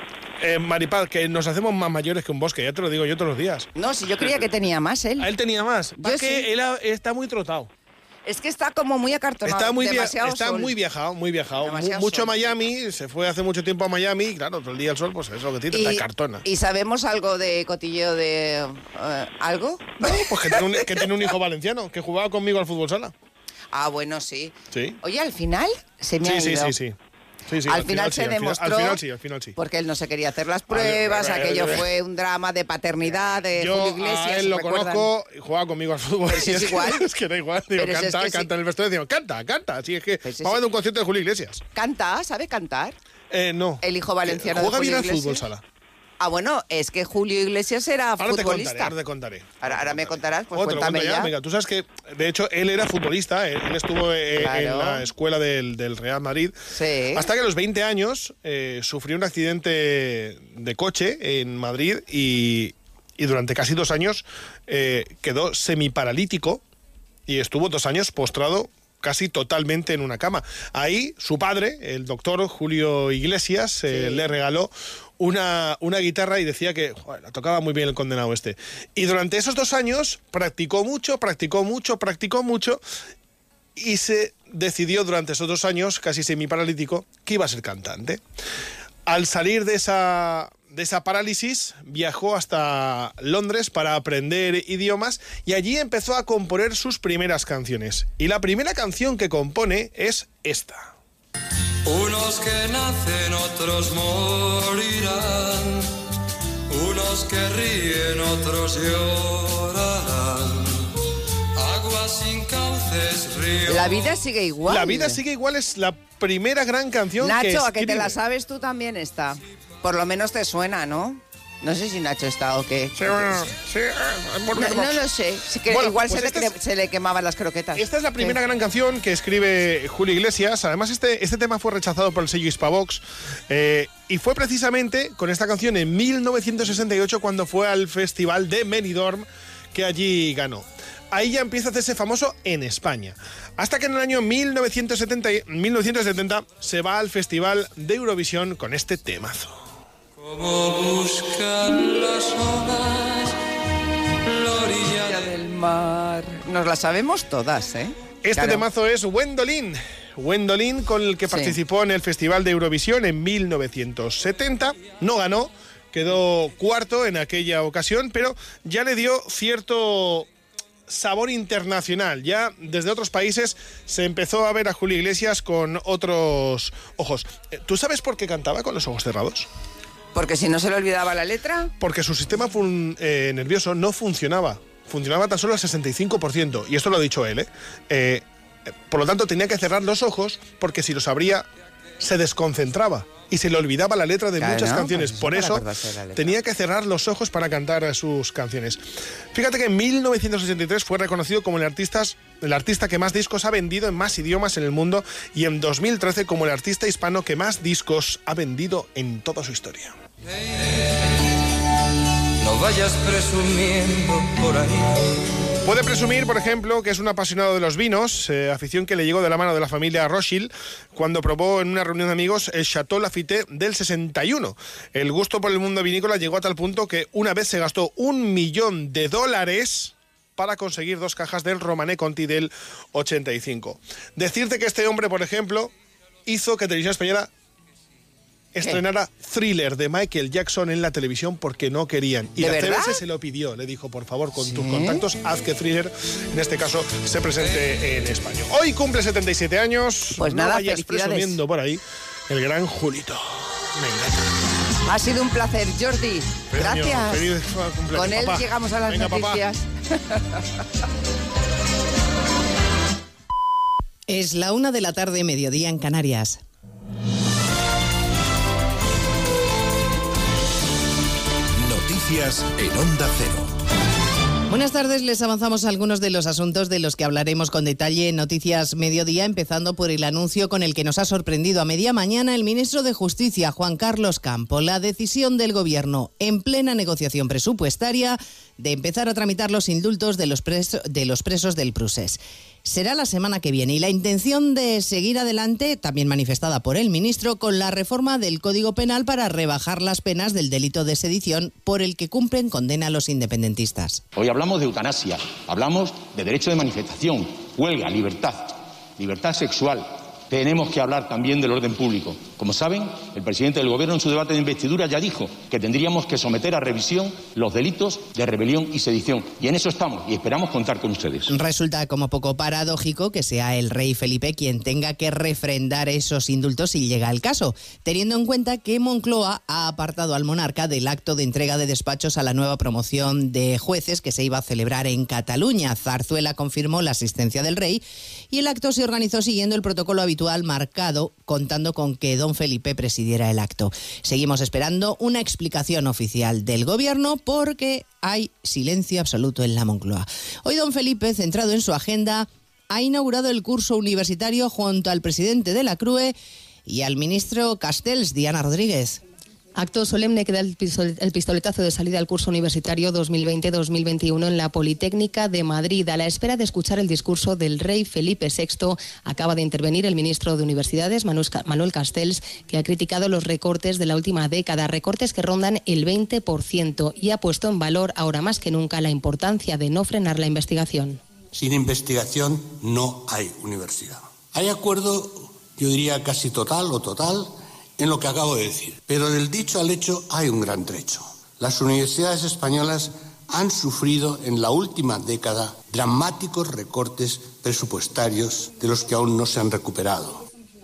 Eh, Maripaz, que nos hacemos más mayores que un bosque, ya te lo digo yo todos los días. no, si yo creía que tenía más él. A él tenía más. Yo Va que sí. él ha- está muy trotado. Es que está como muy acartonado. Está muy, via- demasiado está sol. muy viajado, muy viajado. Mu- Demasiado mucho a sol. Miami, se fue hace mucho tiempo a Miami y claro, todo el día el sol, pues eso que tiene, te cartona. ¿Y sabemos algo de cotilleo de... eh, algo? No, pues que tiene, un, que tiene un hijo valenciano, que jugaba conmigo al fútbol sala. Ah, bueno, sí. Sí. Oye, al final se me Sí, ha sí, ido. sí, sí. Sí, sí, al, final se sí, al demostró... Al final sí, al final sí. Porque él no se quería hacer las pruebas, A ver, aquello a ver. fue un drama de paternidad de Yo Julio Iglesias. a él lo ¿recuerdan? conozco, y jugaba conmigo al fútbol. Pero si y es que- igual. Es que da igual, digo, Pero si es canta, que canta sí. en el vestuario, digo, canta, canta. Así es que Pero si vamos sí. a ver un concierto de Julio Iglesias. Canta, ¿sabe cantar? Eh, no. El hijo valenciano Juega de Julio bien al Iglesias. fútbol sala. Ah, bueno, es que Julio Iglesias era Ahora te contaré, futbolista. ahora te contaré. Ahora, ahora me contarás, pues Oh, te lo cuéntame cuento ya. Venga, tú sabes que, de hecho, él era futbolista, él, él estuvo eh, Claro. en la escuela del, del Real Madrid, Sí. hasta que a los veinte años eh, sufrió un accidente de coche en Madrid y, y durante casi dos años eh, quedó semiparalítico y estuvo dos años postrado casi totalmente en una cama. Ahí su padre, el doctor Julio Iglesias, eh, Sí. le regaló una, una guitarra y decía que joder, la tocaba muy bien el condenado este. Y durante esos dos años practicó mucho, practicó mucho, practicó mucho y se decidió durante esos dos años, casi semiparalítico, que iba a ser cantante. Al salir de esa, de esa parálisis, viajó hasta Londres para aprender idiomas y allí empezó a componer sus primeras canciones. Y la primera canción que compone es esta. Unos que nacen, otros morirán. Unos que ríen, otros llorarán. Aguas sin cauces, ríos. La vida sigue igual. La vida sigue igual es la primera gran canción que Nacho, a que te escribe. la sabes tú también está. Por lo menos te suena, ¿no? No sé si Nacho está o qué. Sí, bueno, sí, eh, No, no lo sé. Sí que Bueno, igual pues se, esta le, es- se le quemaban las croquetas. Esta es la primera Sí. gran canción que escribe Julio Iglesias. Además, este, este tema fue rechazado por el sello Hispavox. Eh, y fue precisamente con esta canción en mil novecientos sesenta y ocho cuando fue al Festival de Benidorm que allí ganó. Ahí ya empieza a hacerse famoso en España. Hasta que en el año mil novecientos setenta, y- mil novecientos setenta se va al Festival de Eurovisión con este temazo. Como buscan las olas la orilla del mar. Nos la sabemos todas, ¿eh? Este Claro. temazo es Wendolin. Wendolin, con el que Sí. participó en el Festival de Eurovisión en mil novecientos setenta. No ganó, quedó cuarto en aquella ocasión, pero ya le dio cierto sabor internacional. Ya desde otros países se empezó a ver a Julio Iglesias con otros ojos. ¿Tú sabes por qué cantaba con los ojos cerrados? Porque si no se le olvidaba la letra. Porque su sistema fun- eh, nervioso no funcionaba. Funcionaba tan solo al sesenta y cinco por ciento. Y esto lo ha dicho él, ¿eh? Eh, por lo tanto, tenía que cerrar los ojos porque si los abría se desconcentraba y se le olvidaba la letra de Claro, muchas ¿no? canciones. Pues Por eso eso para acordarse de la letra. tenía que cerrar los ojos para cantar sus canciones. Fíjate que en mil novecientos sesenta y tres fue reconocido como el artista, el artista que más discos ha vendido en más idiomas en el mundo y en dos mil trece como el artista hispano que más discos ha vendido en toda su historia. no vayas presumiendo por ahí. Puede presumir, por ejemplo, que es un apasionado de los vinos, eh, afición que le llegó de la mano de la familia Rothschild cuando probó en una reunión de amigos el Chateau Lafite del sesenta y uno. El gusto por el mundo vinícola llegó a tal punto que una vez se gastó un millón de dólares para conseguir dos cajas del Romanée Conti del ochenta y cinco. Decirte que este hombre, por ejemplo, hizo que Televisión Española estrenara Thriller de Michael Jackson en la televisión porque no querían. Y la C B S se lo pidió, le dijo, por favor, con ¿Sí? tus contactos, haz que Thriller, en este caso, se presente en España. Hoy cumple setenta y siete años, pues no nada, vayas presumiendo por ahí, el gran Julito. Venga. Ha sido un placer, Jordi. Feliz Gracias. Año, feliz cumpleaños, con él papá. Llegamos a las Venga, noticias. Es la una de la tarde, mediodía en Canarias. Noticias en Onda Cero. Buenas tardes, les avanzamos algunos de los asuntos de los que hablaremos con detalle en Noticias Mediodía, empezando por el anuncio con el que nos ha sorprendido a media mañana el ministro de Justicia, Juan Carlos Campo, la decisión del Gobierno, en plena negociación presupuestaria, de empezar a tramitar los indultos de los, preso, de los presos del Prusés. Será la semana que viene y la intención de seguir adelante, también manifestada por el ministro, con la reforma del Código Penal para rebajar las penas del delito de sedición por el que cumplen condena los independentistas. Hoy hablamos de eutanasia, hablamos de derecho de manifestación, huelga, libertad, libertad sexual. Tenemos que hablar también del orden público. Como saben, el presidente del Gobierno en su debate de investidura ya dijo que tendríamos que someter a revisión los delitos de rebelión y sedición. Y en eso estamos y esperamos contar con ustedes. Resulta como poco paradójico que sea el rey Felipe quien tenga que refrendar esos indultos si llega el caso, teniendo en cuenta que Moncloa ha apartado al monarca del acto de entrega de despachos a la nueva promoción de jueces que se iba a celebrar en Cataluña. Zarzuela confirmó la asistencia del rey y el acto se organizó siguiendo el protocolo habitual marcado, contando con que don Felipe presidiera el acto. Seguimos esperando una explicación oficial del Gobierno porque hay silencio absoluto en la Moncloa. Hoy don Felipe, centrado en su agenda, ha inaugurado el curso universitario junto al presidente de la C R U E y al ministro Castells, Diana Rodríguez. Acto solemne que da el pistoletazo de salida al curso universitario dos mil veinte dos mil veintiuno en la Politécnica de Madrid. A la espera de escuchar el discurso del rey Felipe sexto, acaba de intervenir el ministro de Universidades, Manuel Castells, que ha criticado los recortes de la última década, recortes que rondan el veinte por ciento, y ha puesto en valor ahora más que nunca la importancia de no frenar la investigación. Sin investigación no hay universidad. Hay acuerdo, yo diría casi total o total, en lo que acabo de decir. Pero del dicho al hecho hay un gran trecho. Las universidades españolas han sufrido en la última década dramáticos recortes presupuestarios de los que aún no se han recuperado.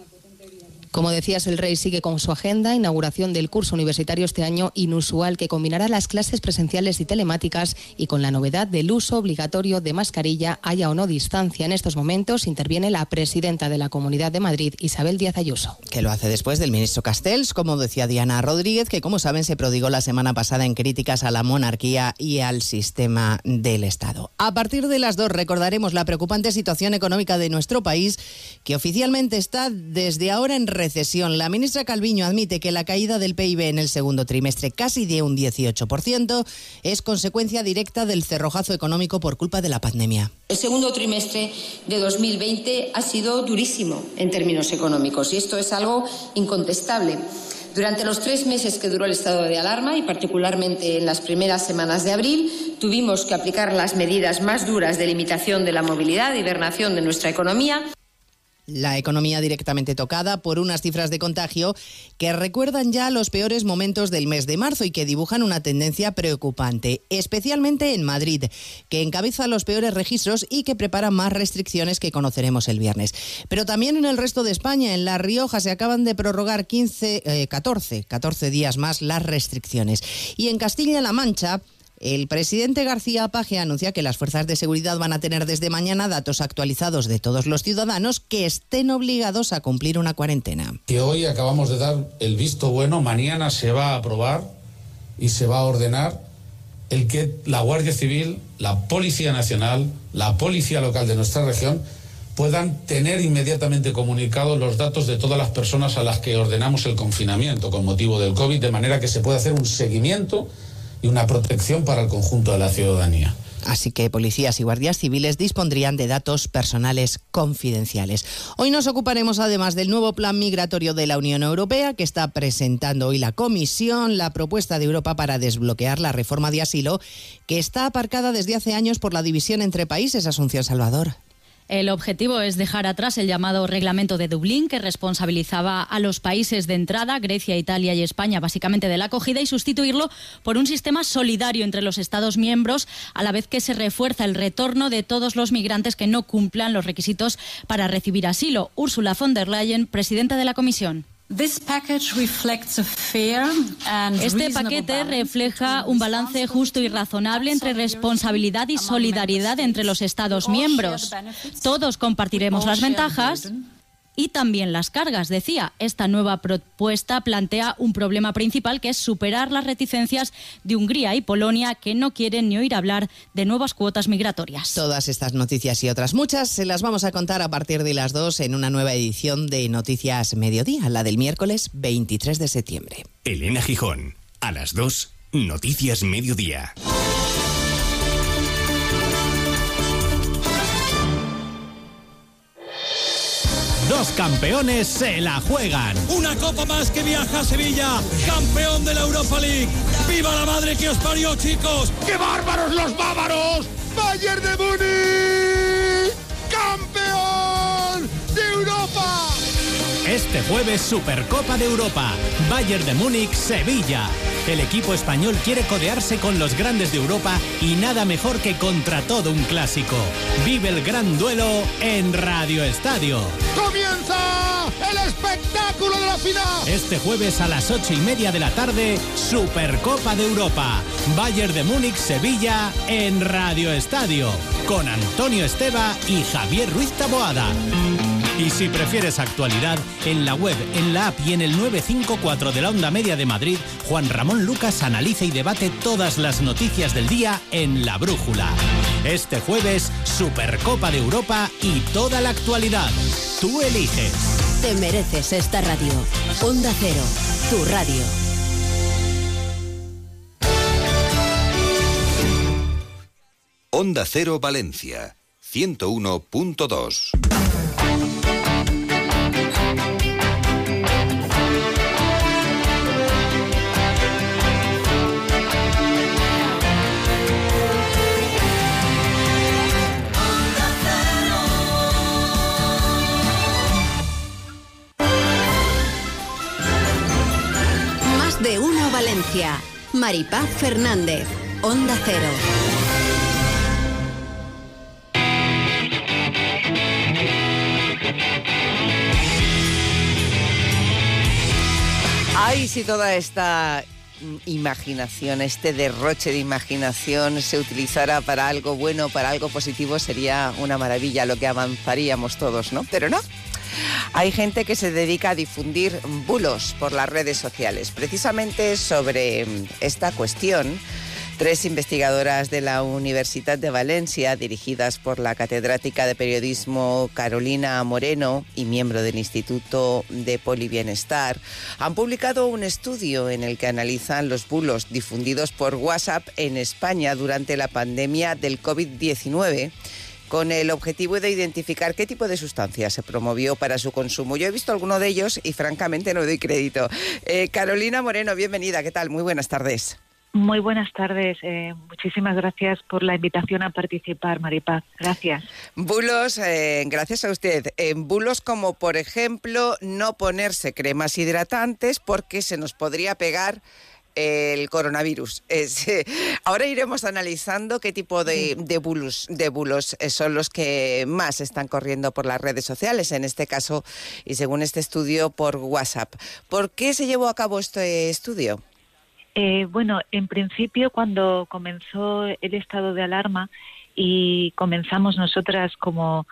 Como decías, el rey sigue con su agenda, inauguración del curso universitario este año inusual que combinará las clases presenciales y telemáticas y con la novedad del uso obligatorio de mascarilla, haya o no distancia. En estos momentos interviene la presidenta de la Comunidad de Madrid, Isabel Díaz Ayuso. Que lo hace después del ministro Castells, como decía Diana Rodríguez, que como saben se prodigó la semana pasada en críticas a la monarquía y al sistema del Estado. A partir de las dos recordaremos la preocupante situación económica de nuestro país, que oficialmente está desde ahora en recesión. La ministra Calviño admite que la caída del P I B en el segundo trimestre, casi de un dieciocho por ciento, es consecuencia directa del cerrojazo económico por culpa de la pandemia. El segundo trimestre de dos mil veinte ha sido durísimo en términos económicos y esto es algo incontestable. Durante los tres meses que duró el estado de alarma y particularmente en las primeras semanas de abril, tuvimos que aplicar las medidas más duras de limitación de la movilidad y hibernación de nuestra economía. La economía directamente tocada por unas cifras de contagio que recuerdan ya los peores momentos del mes de marzo y que dibujan una tendencia preocupante, especialmente en Madrid, que encabeza los peores registros y que prepara más restricciones que conoceremos el viernes. Pero también en el resto de España, en La Rioja, se acaban de prorrogar quince, eh, catorce, catorce días más las restricciones. Y en Castilla-La Mancha, el presidente García Paje anuncia que las fuerzas de seguridad van a tener desde mañana datos actualizados de todos los ciudadanos que estén obligados a cumplir una cuarentena. Que hoy acabamos de dar el visto bueno, mañana se va a aprobar y se va a ordenar el que la Guardia Civil, la Policía Nacional, la Policía Local de nuestra región puedan tener inmediatamente comunicados los datos de todas las personas a las que ordenamos el confinamiento con motivo del COVID, de manera que se pueda hacer un seguimiento y una protección para el conjunto de la ciudadanía. Así que policías y guardias civiles dispondrían de datos personales confidenciales. Hoy nos ocuparemos además del nuevo plan migratorio de la Unión Europea, que está presentando hoy la Comisión, la propuesta de Europa para desbloquear la reforma de asilo, que está aparcada desde hace años por la división entre países. Asunción Salvador. El objetivo es dejar atrás el llamado Reglamento de Dublín, que responsabilizaba a los países de entrada, Grecia, Italia y España, básicamente de la acogida, y sustituirlo por un sistema solidario entre los Estados miembros, a la vez que se refuerza el retorno de todos los migrantes que no cumplan los requisitos para recibir asilo. Ursula von der Leyen, presidenta de la Comisión. Este paquete refleja un balance justo y razonable entre responsabilidad y solidaridad entre los Estados miembros. Todos compartiremos las ventajas y también las cargas, decía. Esta nueva propuesta plantea un problema principal, que es superar las reticencias de Hungría y Polonia, que no quieren ni oír hablar de nuevas cuotas migratorias. Todas estas noticias y otras muchas se las vamos a contar a partir de las dos en una nueva edición de Noticias Mediodía, la del miércoles veintitrés de septiembre. Elena Gijón, a las dos, Noticias Mediodía. Dos campeones se la juegan. Una copa más que viaja a Sevilla. Campeón de la Europa League. ¡Viva la madre que os parió, chicos! ¡Qué bárbaros los bávaros! ¡Bayern de Múnich! ¡Campeón de Europa! Este jueves, Supercopa de Europa. Bayern de Múnich, Sevilla. El equipo español quiere codearse con los grandes de Europa y nada mejor que contra todo un clásico. Vive el gran duelo en Radio Estadio. ¡Comienza el espectáculo de la final! Este jueves a las ocho y media de la tarde, Supercopa de Europa. Bayern de Múnich, Sevilla en Radio Estadio. Con Antonio Esteba y Javier Ruiz Taboada. Y si prefieres actualidad, en la web, en la app y en el nueve cinco cuatro de la Onda Media de Madrid, Juan Ramón Lucas analiza y debate todas las noticias del día en La Brújula. Este jueves, Supercopa de Europa y toda la actualidad. Tú eliges. Te mereces esta radio. Onda Cero, tu radio. Onda Cero Valencia, ciento uno punto dos. De uno Valencia. Maripaz Fernández, Onda Cero. Ay, si toda esta imaginación, este derroche de imaginación se utilizara para algo bueno, para algo positivo, sería una maravilla, lo que avanzaríamos todos, ¿no? Pero no. Hay gente que se dedica a difundir bulos por las redes sociales. Precisamente sobre esta cuestión, tres investigadoras de la Universitat de Valencia, dirigidas por la catedrática de periodismo Carolina Moreno y miembro del Instituto de Polibienestar, han publicado un estudio en el que analizan los bulos difundidos por WhatsApp en España durante la pandemia del covid diecinueve, con el objetivo de identificar qué tipo de sustancia se promovió para su consumo. Yo he visto alguno de ellos y francamente no doy crédito. Eh, Carolina Moreno, bienvenida. ¿Qué tal? Muy buenas tardes. Muy buenas tardes. Eh, muchísimas gracias por la invitación a participar, Maripaz. Gracias. Bulos, eh, gracias a usted. Eh, bulos como, por ejemplo, no ponerse cremas hidratantes porque se nos podría pegar el coronavirus. Es, eh, ahora iremos analizando qué tipo de, de bulos, de bulos son los que más están corriendo por las redes sociales, en este caso, y según este estudio, por WhatsApp. ¿Por qué se llevó a cabo este estudio? Eh, bueno, en principio, cuando comenzó el estado de alarma y comenzamos nosotras como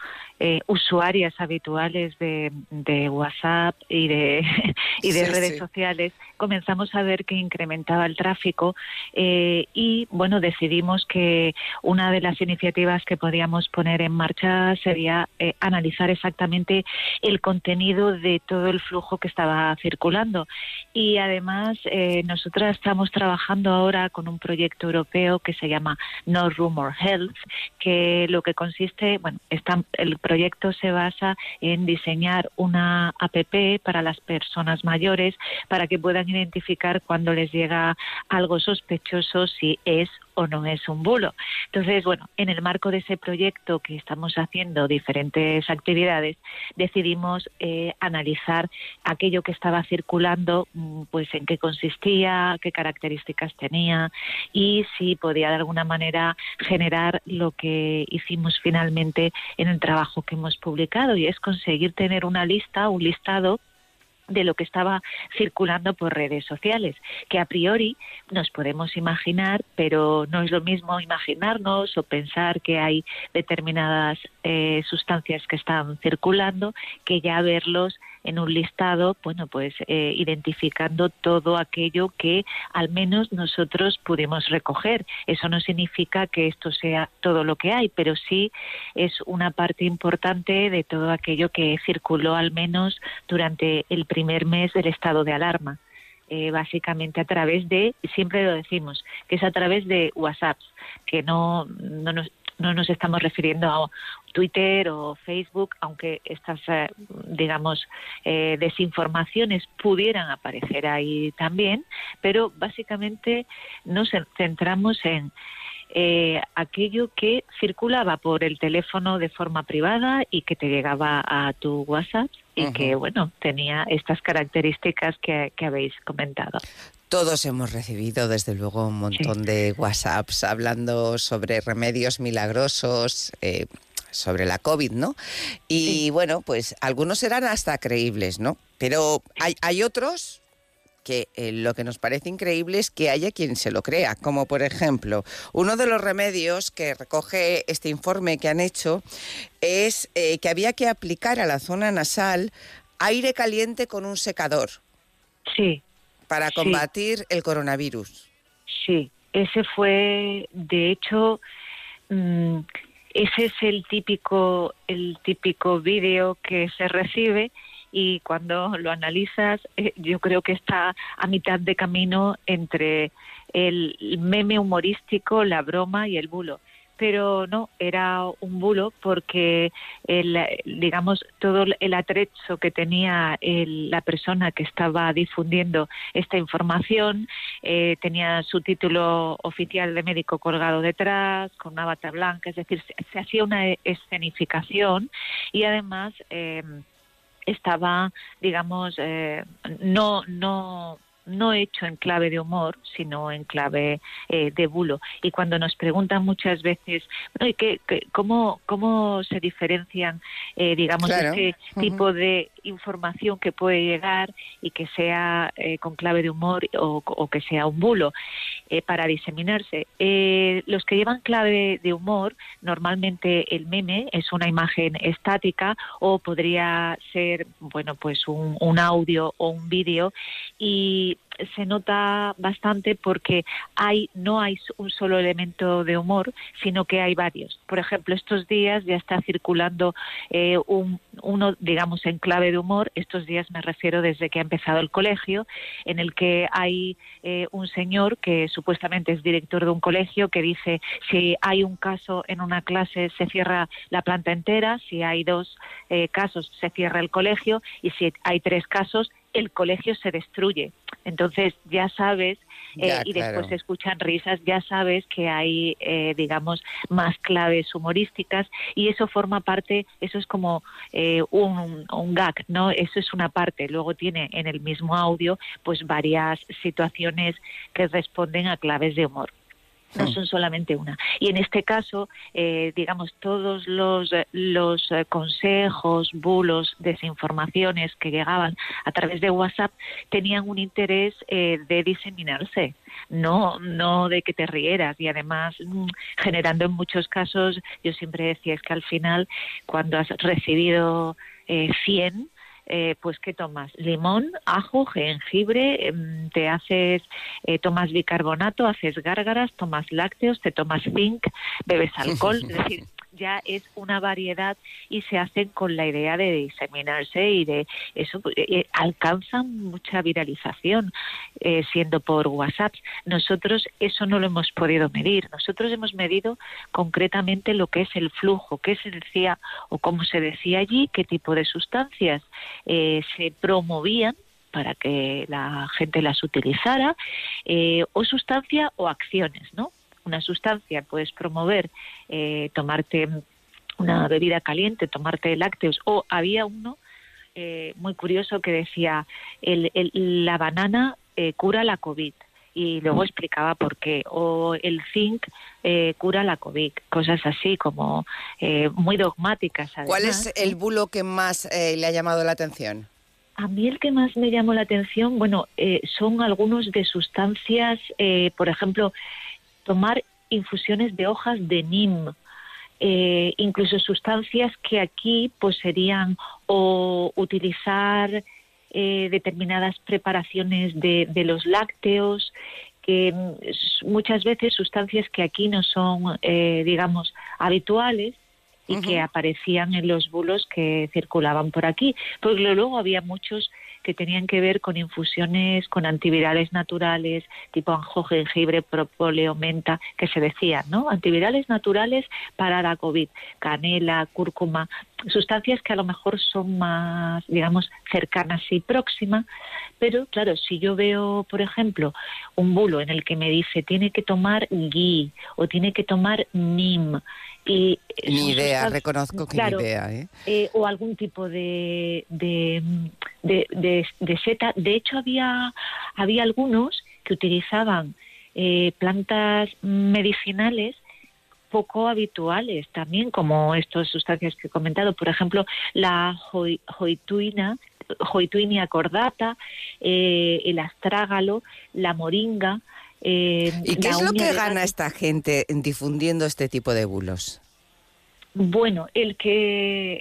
eh, usuarias habituales de, de WhatsApp y de, y de Sí, redes sí. sociales, comenzamos a ver que incrementaba el tráfico eh, y, bueno, decidimos que una de las iniciativas que podíamos poner en marcha sería eh, analizar exactamente el contenido de todo el flujo que estaba circulando. Y además, eh, nosotras estamos trabajando ahora con un proyecto europeo que se llama No Rumor Health, que lo que consiste, bueno, está, el proyecto se basa en diseñar una app para las personas mayores para que puedan identificar cuando les llega algo sospechoso, si es o no es un bulo. Entonces, bueno, en el marco de ese proyecto que estamos haciendo diferentes actividades, decidimos eh, analizar aquello que estaba circulando, pues en qué consistía, qué características tenía y si podía de alguna manera generar lo que hicimos finalmente en el trabajo que hemos publicado, y es conseguir tener una lista, un listado de lo que estaba circulando por redes sociales, que a priori nos podemos imaginar, pero no es lo mismo imaginarnos o pensar que hay determinadas eh, sustancias que están circulando que ya verlos en un listado, bueno, pues eh, identificando todo aquello que al menos nosotros pudimos recoger. Eso no significa que esto sea todo lo que hay, pero sí es una parte importante de todo aquello que circuló al menos durante el primer mes del estado de alarma. Eh, básicamente a través de, siempre lo decimos, que es a través de WhatsApp, que no, no nos no nos estamos refiriendo a Twitter o Facebook, aunque estas, eh, digamos, eh, desinformaciones pudieran aparecer ahí también, pero básicamente nos centramos en eh, aquello que circulaba por el teléfono de forma privada y que te llegaba a tu WhatsApp y uh-huh. que, bueno, tenía estas características que, que habéis comentado. Todos hemos recibido, desde luego, un montón sí. de WhatsApps hablando sobre remedios milagrosos, eh, sobre la COVID, ¿no? Y sí. bueno, pues algunos serán hasta creíbles, ¿no? Pero hay, hay otros que eh, lo que nos parece increíble es que haya quien se lo crea, como por ejemplo, uno de los remedios que recoge este informe que han hecho es eh, que había que aplicar a la zona nasal aire caliente con un secador. Sí. Para combatir sí. el coronavirus. Sí, ese fue, de hecho, mmm, ese es el típico, el típico vídeo que se recibe y cuando lo analizas, eh, yo creo que está a mitad de camino entre el meme humorístico, la broma y el bulo. Pero no, era un bulo porque, el, digamos, todo el atrecho que tenía el, la persona que estaba difundiendo esta información, eh, tenía su título oficial de médico colgado detrás, con una bata blanca, es decir, se, se hacía una escenificación y además eh, estaba, digamos, eh, no, no... no hecho en clave de humor, sino en clave eh, de bulo. Y cuando nos preguntan muchas veces, bueno, ¿qué, qué, cómo, ¿cómo se diferencian, eh, digamos, claro. este uh-huh. tipo de información que puede llegar y que sea eh, con clave de humor o, o que sea un bulo eh, para diseminarse? Eh, los que llevan clave de humor, normalmente el meme es una imagen estática o podría ser, bueno, pues un, un audio o un vídeo, y se nota bastante porque hay no hay un solo elemento de humor, sino que hay varios. Por ejemplo, estos días ya está circulando eh, un, uno, digamos, en clave de humor. Estos días me refiero desde que ha empezado el colegio, en el que hay eh, un señor que supuestamente es director de un colegio que dice: si hay un caso en una clase se cierra la planta entera, si hay dos eh, casos se cierra el colegio y si hay tres casos el colegio se destruye. Entonces ya sabes, eh, ya, y después claro. se escuchan risas, ya sabes que hay, eh, digamos, más claves humorísticas, y eso forma parte, eso es como eh, un, un gag, ¿no? Eso es una parte. Luego tiene en el mismo audio pues varias situaciones que responden a claves de humor. no son solamente una. Y en este caso, eh, digamos, todos los, los eh, consejos, bulos, desinformaciones que llegaban a través de WhatsApp tenían un interés eh, de diseminarse, no, no de que te rieras. Y además, mm, generando en muchos casos, yo siempre decía, es que al final, cuando has recibido eh, cien, Eh, pues ¿qué tomas? Limón, ajo, jengibre, eh, te haces, eh, tomas bicarbonato, haces gárgaras, tomas lácteos, te tomas zinc, bebes alcohol, es decir, ya es una variedad y se hacen con la idea de diseminarse y de eso, eh, alcanzan mucha viralización eh, siendo por WhatsApp. Nosotros eso no lo hemos podido medir, nosotros hemos medido concretamente lo que es el flujo, qué se decía o cómo se decía allí, qué tipo de sustancias eh, se promovían para que la gente las utilizara, eh, o sustancia o acciones, ¿no? Una sustancia puedes promover eh, tomarte una bebida caliente, tomarte lácteos, o había uno eh, muy curioso que decía el, el, la banana eh, cura la COVID, y luego explicaba por qué, o el zinc eh, cura la COVID, cosas así como eh, muy dogmáticas. Además. ¿Cuál es el bulo que más eh, le ha llamado la atención? A mí el que más me llamó la atención, bueno, eh, son algunos de sustancias, eh, por ejemplo, tomar infusiones de hojas de neem, eh, incluso sustancias que aquí pues serían o utilizar eh, determinadas preparaciones de, de los lácteos, que muchas veces sustancias que aquí no son, eh, digamos, habituales, y uh-huh. que aparecían en los bulos que circulaban por aquí, porque luego había muchos que tenían que ver con infusiones con antivirales naturales, tipo ajo, jengibre, propóleo, menta, que se decían, ¿no? Antivirales naturales para la COVID, canela, cúrcuma, sustancias que a lo mejor son más, digamos, cercanas y próximas, pero claro, si yo veo, por ejemplo, un bulo en el que me dice tiene que tomar ghee o tiene que tomar neem, y ni idea, reconozco que claro, ni idea, ¿eh? Eh, o algún tipo de de, de, de, de seta. De hecho, había había algunos que utilizaban eh, plantas medicinales poco habituales también, como estas sustancias que he comentado, por ejemplo, la hoi, hoituina, Hoituinia cordata, eh, el astrágalo, la moringa. Eh, ¿Y qué es lo que gana gato. esta gente difundiendo este tipo de bulos? Bueno, el que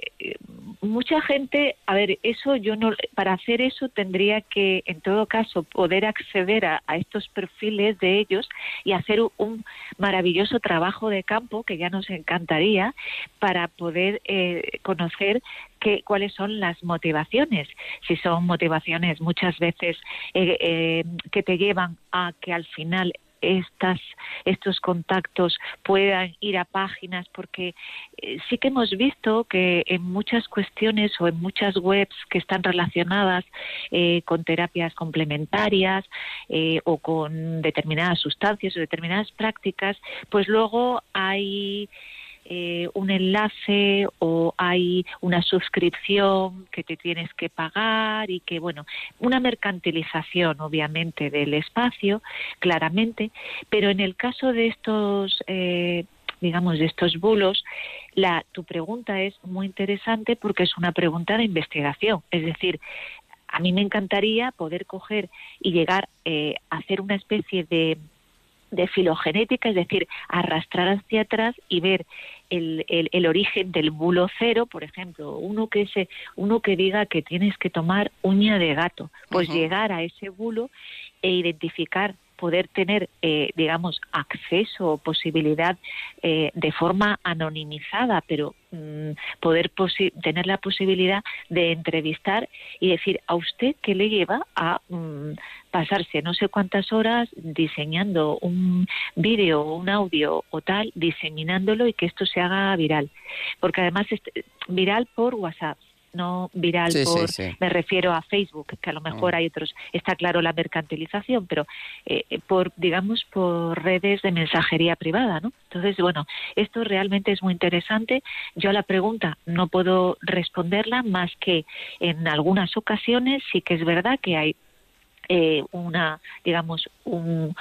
mucha gente, a ver, eso yo no, para hacer eso tendría que, en todo caso, poder acceder a, a estos perfiles de ellos y hacer un, un maravilloso trabajo de campo que ya nos encantaría para poder eh, conocer que, cuáles son las motivaciones. Si son motivaciones muchas veces eh, eh, que te llevan a que al final Estas, estos contactos puedan ir a páginas, porque eh, sí que hemos visto que en muchas cuestiones o en muchas webs que están relacionadas eh, con terapias complementarias eh, o con determinadas sustancias o determinadas prácticas, pues luego hay Eh, un enlace o hay una suscripción que te tienes que pagar y que, bueno, una mercantilización obviamente del espacio, claramente, pero en el caso de estos, eh, digamos, de estos bulos, la, tu pregunta es muy interesante porque es una pregunta de investigación, es decir, a mí me encantaría poder coger y llegar eh, a hacer una especie de de filogenética, es decir, arrastrar hacia atrás y ver el, el, el origen del bulo cero, por ejemplo, uno que se, uno que diga que tienes que tomar uña de gato, pues uh-huh. llegar a ese bulo e identificar, poder tener, eh, digamos, acceso o posibilidad eh, de forma anonimizada, pero mm, poder posi- tener la posibilidad de entrevistar y decir, ¿a usted qué le lleva a mm, pasarse no sé cuántas horas diseñando un vídeo o un audio o tal, diseminándolo y que esto se haga viral? Porque además es viral por WhatsApp, no viral sí, por, sí, sí. me refiero a Facebook, que a lo mejor mm. hay otros, está claro la mercantilización, pero eh, por, digamos, por redes de mensajería privada, ¿no? Entonces, bueno, esto realmente es muy interesante. Yo a la pregunta no puedo responderla más que en algunas ocasiones sí que es verdad que hay Eh, una, digamos, un,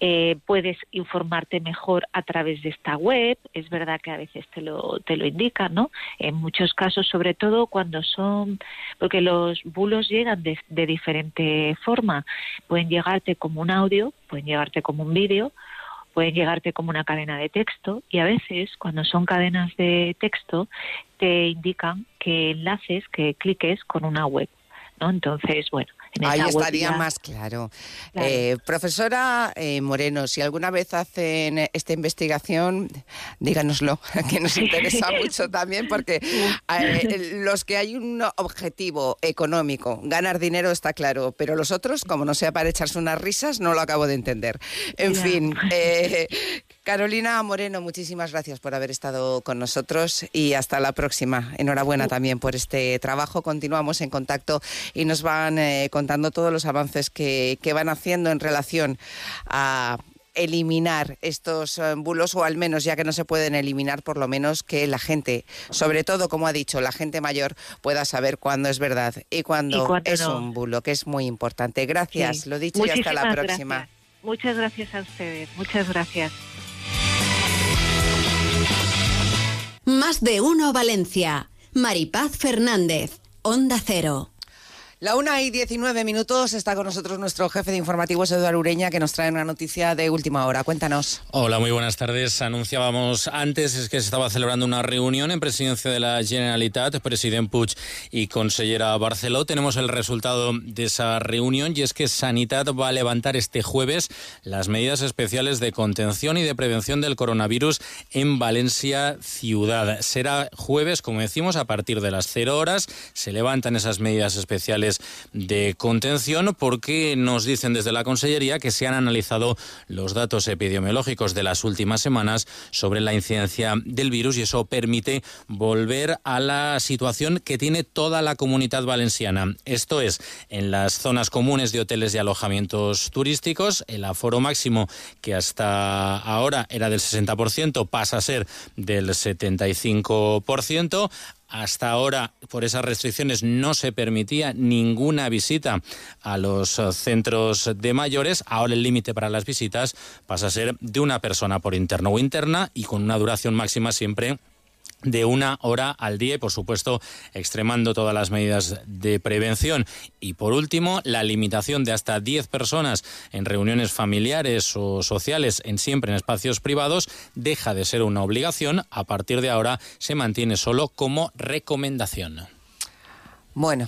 Eh, puedes informarte mejor a través de esta web. Es verdad que a veces te lo, te lo indican, ¿no? En muchos casos, sobre todo cuando son... Porque los bulos llegan de, de diferente forma. Pueden llegarte como un audio, pueden llegarte como un vídeo, pueden llegarte como una cadena de texto, y a veces, cuando son cadenas de texto, te indican que enlaces, que cliques con una web, ¿no? Entonces, bueno, en ahí esa estaría web ya... más claro. Claro. Eh, profesora eh, Moreno, si alguna vez hacen esta investigación, díganoslo, que nos interesa mucho también, porque eh, los que hay un objetivo económico, ganar dinero está claro, pero los otros, como no sea para echarse unas risas, no lo acabo de entender. En Ya. fin, eh, Carolina Moreno, muchísimas gracias por haber estado con nosotros y hasta la próxima. Enhorabuena también por este trabajo. Continuamos en contacto y nos van eh, contando todos los avances que, que van haciendo en relación a eliminar estos eh, bulos, o al menos, ya que no se pueden eliminar, por lo menos que la gente, sobre todo, como ha dicho, la gente mayor, pueda saber cuándo es verdad y cuándo, Y cuándo es no. un bulo, que es muy importante. Gracias, Sí. lo dicho, y hasta la Muchísimas próxima. gracias. Muchas gracias a ustedes. Muchas gracias. Más de uno Valencia. Maripaz Fernández, Onda Cero. La una y diecinueve minutos, está con nosotros nuestro jefe de informativos, Eduardo Ureña, que nos trae una noticia de última hora. Cuéntanos. Hola, muy buenas tardes. Anunciábamos antes es que se estaba celebrando una reunión en presidencia de la Generalitat, president Puig y consellera Barceló. Tenemos el resultado de esa reunión, y es que Sanitat va a levantar este jueves las medidas especiales de contención y de prevención del coronavirus en Valencia ciudad. Será jueves, como decimos, a partir de las cero horas. Se levantan esas medidas especiales de contención porque nos dicen desde la Consellería que se han analizado los datos epidemiológicos de las últimas semanas sobre la incidencia del virus, y eso permite volver a la situación que tiene toda la Comunidad Valenciana. Esto es, en las zonas comunes de hoteles y alojamientos turísticos, el aforo máximo, que hasta ahora era del sesenta por ciento, pasa a ser del setenta y cinco por ciento. Hasta ahora, por esas restricciones, no se permitía ninguna visita a los centros de mayores. Ahora el límite para las visitas pasa a ser de una persona por interno o interna, y con una duración máxima siempre de una hora al día, y por supuesto extremando todas las medidas de prevención. Y por último, la limitación de hasta diez personas en reuniones familiares o sociales, en siempre en espacios privados, deja de ser una obligación. A partir de ahora se mantiene solo como recomendación. Bueno,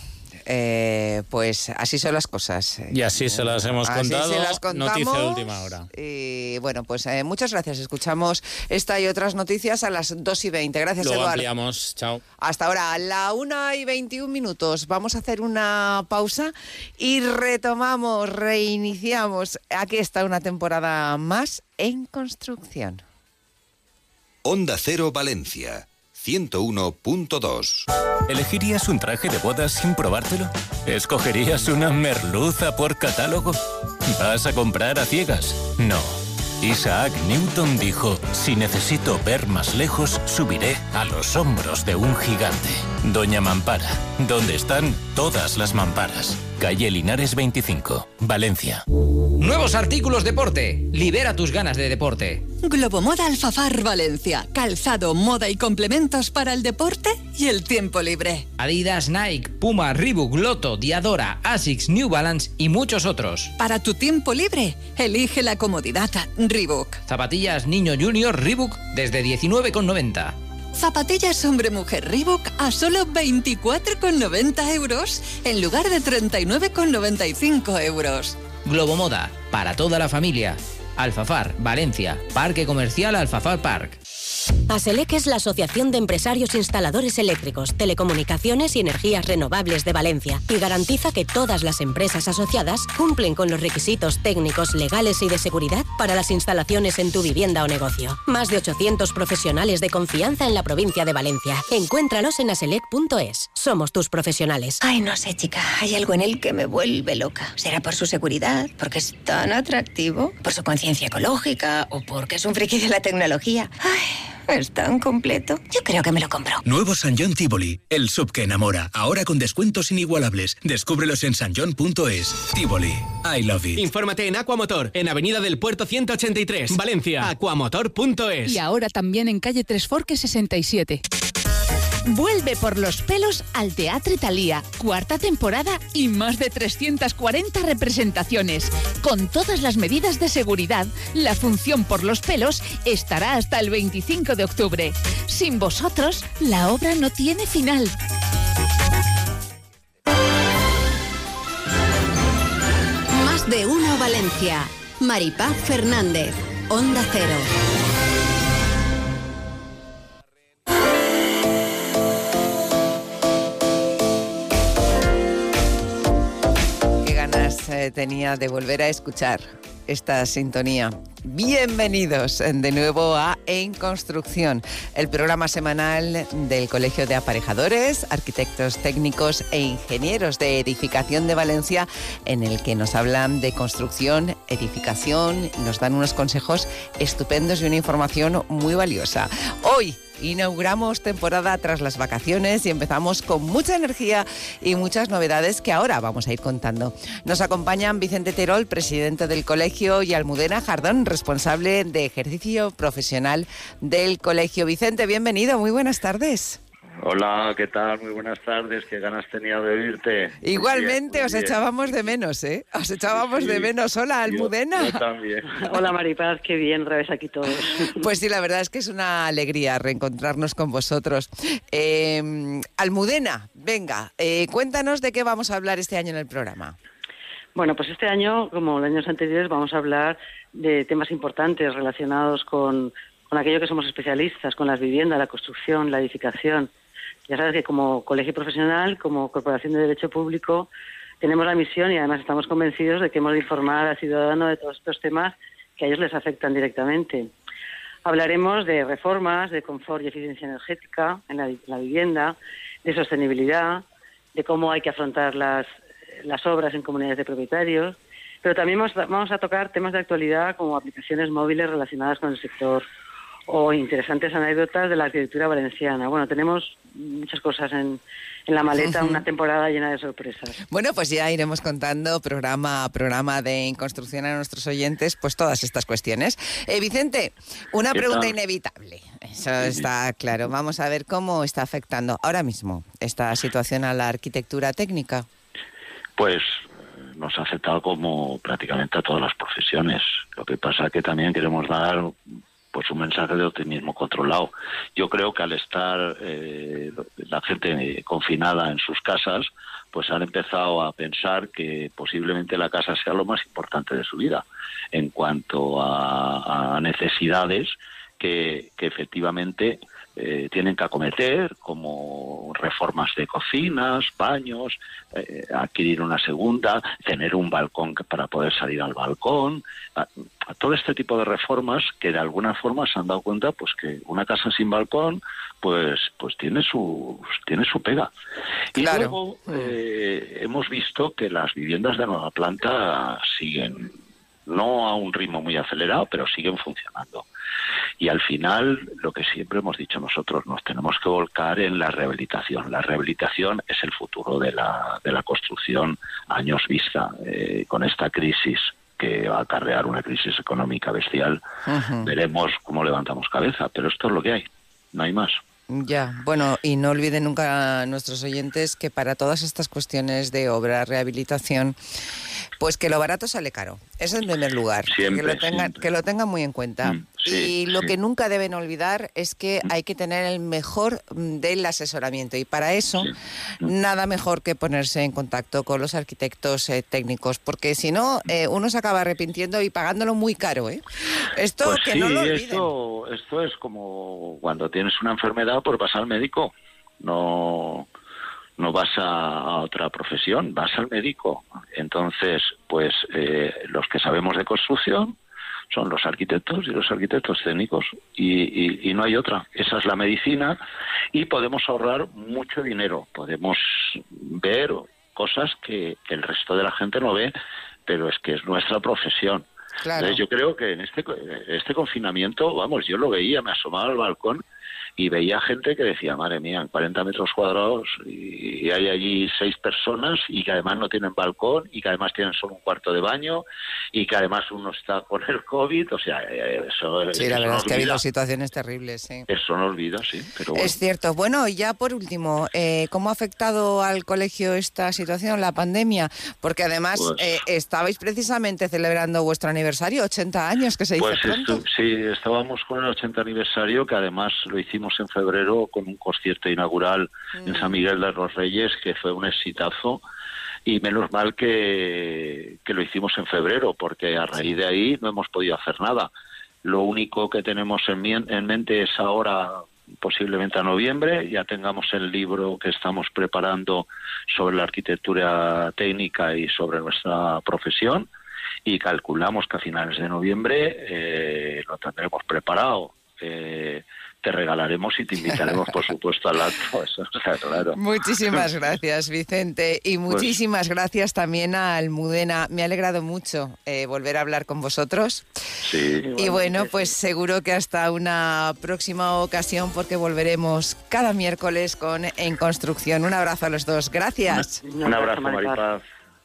eh, pues así son las cosas. Y así se las hemos Así contado. se las contamos. Noticia de última hora. Y bueno, pues eh, muchas gracias. Escuchamos esta y otras noticias a las dos y veinte. Gracias, Luego Eduardo. ampliamos. Chao. Hasta ahora, a la una y veintiún minutos. Vamos a hacer una pausa y retomamos, reiniciamos. Aquí está una temporada más en construcción. Onda Cero Valencia, ciento uno punto dos. ¿Elegirías un traje de bodas sin probártelo? ¿Escogerías una merluza por catálogo? ¿Vas a comprar a ciegas? No. Isaac Newton dijo, si necesito ver más lejos, subiré a los hombros de un gigante. Doña Mampara, donde están todas las mamparas. Calle Linares veinticinco, Valencia. Nuevos artículos deporte. Libera tus ganas de deporte. Globomoda Alfafar Valencia. Calzado, moda y complementos para el deporte y el tiempo libre. Adidas, Nike, Puma, Reebok, Lotto, Diadora, Asics, New Balance y muchos otros. Para tu tiempo libre, elige la comodidad Reebok. Zapatillas niño junior Reebok desde diecinueve con noventa. Zapatillas hombre-mujer Reebok a solo veinticuatro con noventa euros en lugar de treinta y nueve con noventa y cinco euros. Globomoda, para toda la familia. Alfafar, Valencia, Parque Comercial Alfafar Park. ASELEC es la Asociación de Empresarios Instaladores Eléctricos, Telecomunicaciones y Energías Renovables de Valencia, y garantiza que todas las empresas asociadas cumplen con los requisitos técnicos, legales y de seguridad para las instalaciones en tu vivienda o negocio. Más de ochocientos profesionales de confianza en la provincia de Valencia. Encuéntralos en aselec punto es. Somos tus profesionales. Ay, no sé, chica. Hay algo en él que me vuelve loca. ¿Será por su seguridad? ¿Porque es tan atractivo? ¿Por su conciencia ecológica? ¿O porque es un friki de la tecnología? Ay... ¿Es tan completo? Yo creo que me lo compro. Nuevo San John Tivoli, el sub que enamora. Ahora con descuentos inigualables. Descúbrelos en san john punto es. Tivoli, I love it. Infórmate en Aquamotor, en Avenida del Puerto ciento ochenta y tres, Valencia. Aquamotor punto es. Y ahora también en calle Tres Forques sesenta y siete. Vuelve por los pelos al Teatre Thalía, cuarta temporada y más de trescientas cuarenta representaciones. Con todas las medidas de seguridad, la función por los pelos estará hasta el veinticinco de octubre. Sin vosotros, la obra no tiene final. Más de uno Valencia. Maripaz Fernández, Onda Cero. Eh, tenía de volver a escuchar esta sintonía. Bienvenidos de nuevo a En Construcción, el programa semanal del Colegio de Aparejadores, Arquitectos Técnicos e Ingenieros de Edificación de Valencia, en el que nos hablan de construcción, edificación, nos dan unos consejos estupendos y una información muy valiosa. Hoy inauguramos temporada tras las vacaciones y empezamos con mucha energía y muchas novedades que ahora vamos a ir contando. Nos acompañan Vicente Terol, presidente del colegio, y Almudena Jardón, responsable de ejercicio profesional del colegio. Vicente, bienvenido, muy buenas tardes. Hola, ¿qué tal? Muy buenas tardes, qué ganas tenía de oírte. Igualmente, bien, os bien. echábamos de menos, ¿eh? Os echábamos sí, de menos. Hola, Almudena. Yo, yo también. Hola, Maripaz, qué bien, otra vez aquí todos. Pues sí, la verdad es que es una alegría reencontrarnos con vosotros. Eh, Almudena, venga, eh, cuéntanos de qué vamos a hablar este año en el programa. Bueno, pues este año, como los años anteriores, vamos a hablar de temas importantes relacionados con, con aquello que somos especialistas, con las viviendas, la construcción, la edificación. Ya sabes que como colegio profesional, como Corporación de Derecho Público, tenemos la misión y además estamos convencidos de que hemos de informar al ciudadano de todos estos temas que a ellos les afectan directamente. Hablaremos de reformas, de confort y eficiencia energética en la, la vivienda, de sostenibilidad, de cómo hay que afrontar las, las obras en comunidades de propietarios, pero también vamos, vamos a tocar temas de actualidad como aplicaciones móviles relacionadas con el sector o interesantes anécdotas de la arquitectura valenciana. Bueno, tenemos muchas cosas en, en la maleta, una temporada llena de sorpresas. Bueno, pues ya iremos contando programa a programa de En Construcción a nuestros oyentes, pues todas estas cuestiones. Eh, Vicente, una pregunta inevitable, eso está claro. Vamos a ver cómo está afectando ahora mismo esta situación a la arquitectura técnica. Pues nos ha afectado como prácticamente a todas las profesiones. Lo que pasa es que también queremos dar pues un mensaje de optimismo controlado. Yo creo que al estar eh, la gente confinada en sus casas, pues han empezado a pensar que posiblemente la casa sea lo más importante de su vida en cuanto a, a necesidades que, que efectivamente eh, tienen que acometer, como reformas de cocinas, baños, eh, adquirir una segunda, tener un balcón para poder salir al balcón, a, a todo este tipo de reformas que de alguna forma se han dado cuenta pues que una casa sin balcón pues pues tiene su tiene su pega. Y claro. Luego eh, hemos visto que las viviendas de nueva planta siguen, no a un ritmo muy acelerado, pero siguen funcionando. Y al final, lo que siempre hemos dicho nosotros, nos tenemos que volcar en la rehabilitación. La rehabilitación es el futuro de la, de la construcción a años vista. Eh, con esta crisis que va a acarrear una crisis económica bestial, uh-huh. veremos cómo levantamos cabeza, pero esto es lo que hay, no hay más. Ya, bueno, y no olviden nunca nuestros oyentes que para todas estas cuestiones de obra, rehabilitación, pues que lo barato sale caro. Eso en primer lugar. Siempre, que lo tengan, que lo tengan muy en cuenta. Mm, sí, y lo sí. que nunca deben olvidar es que mm. hay que tener el mejor del asesoramiento. Y para eso, sí. mm. nada mejor que ponerse en contacto con los arquitectos eh, técnicos. Porque si no, eh, uno se acaba arrepintiendo y pagándolo muy caro, ¿eh? Esto pues que sí, no lo olviden. Esto, esto es como cuando tienes una enfermedad, pues vas al médico. No... no vas a, a otra profesión, vas al médico. Entonces, pues eh, los que sabemos de construcción son los arquitectos y los arquitectos técnicos y, y, y no hay otra. Esa es la medicina y podemos ahorrar mucho dinero, podemos ver cosas que, que el resto de la gente no ve, pero es que es nuestra profesión. Claro. Entonces yo creo que en este, este confinamiento, vamos, yo lo veía, me asomaba al balcón y veía gente que decía, madre mía, en cuarenta metros cuadrados y hay allí seis personas y que además no tienen balcón y que además tienen solo un cuarto de baño y que además uno está con el COVID, o sea, eso... Sí, la verdad es que ha habido situaciones terribles, sí. Eso no olvida, sí, pero bueno. Es cierto. Bueno, y ya por último, eh, ¿cómo ha afectado al colegio esta situación, la pandemia? Porque además pues, eh, estabais precisamente celebrando vuestro aniversario, ochenta años, que se dice pues pronto. Esto, sí, estábamos con el ochenta aniversario, que además lo hicimos en febrero con un concierto inaugural mm. en San Miguel de los Reyes, que fue un exitazo, y menos mal que, que lo hicimos en febrero, porque a raíz de ahí no hemos podido hacer nada. Lo único que tenemos en, en mente es ahora, posiblemente a noviembre, ya tengamos el libro que estamos preparando sobre la arquitectura técnica y sobre nuestra profesión, y calculamos que a finales de noviembre eh, lo tendremos preparado. Eh, te regalaremos y te invitaremos, por supuesto, al acto, eso está claro. Muchísimas gracias, Vicente, y muchísimas pues, gracias también a Almudena. Me ha alegrado mucho eh, volver a hablar con vosotros. Sí. Y bueno, pues seguro que hasta una próxima ocasión, porque volveremos cada miércoles con En Construcción. Un abrazo a los dos. Gracias. Un, un abrazo, Maripaz.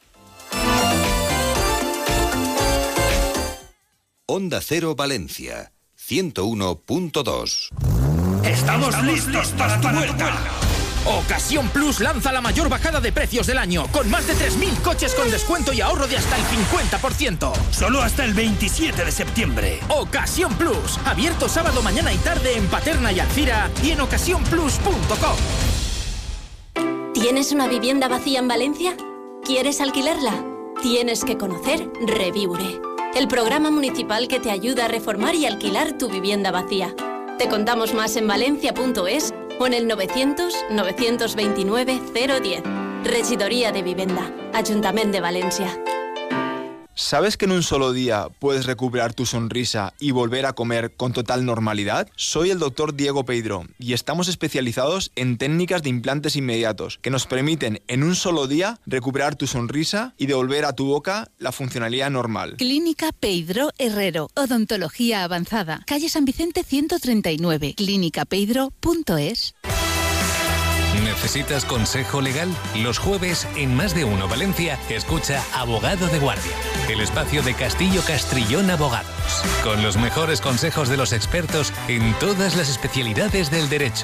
Onda Cero Valencia, ciento uno punto dos. ¡Estamos, Estamos listos para tu vuelta! Ocasión Plus lanza la mayor bajada de precios del año, con más de tres mil coches con descuento y ahorro de hasta el cincuenta por ciento. Solo hasta el veintisiete de septiembre. Ocasión Plus, abierto sábado, mañana y tarde en Paterna y Alcira y en ocasión plus punto com. ¿Tienes una vivienda vacía en Valencia? ¿Quieres alquilarla? Tienes que conocer Reviure, el programa municipal que te ayuda a reformar y alquilar tu vivienda vacía. Te contamos más en valencia punto es o en el novecientos, novecientos veintinueve, cero diez. Regidoría de Vivienda, Ayuntamiento de Valencia. ¿Sabes que en un solo día puedes recuperar tu sonrisa y volver a comer con total normalidad? Soy el doctor Diego Peidró y estamos especializados en técnicas de implantes inmediatos que nos permiten en un solo día recuperar tu sonrisa y devolver a tu boca la funcionalidad normal. Clínica Peidró Herrero, odontología avanzada, calle San Vicente ciento treinta y nueve, clínica peidró punto es. ¿Necesitas consejo legal? Los jueves, en Más de Uno Valencia, escucha Abogado de Guardia, el espacio de Castillo Castrillón Abogados, con los mejores consejos de los expertos en todas las especialidades del derecho.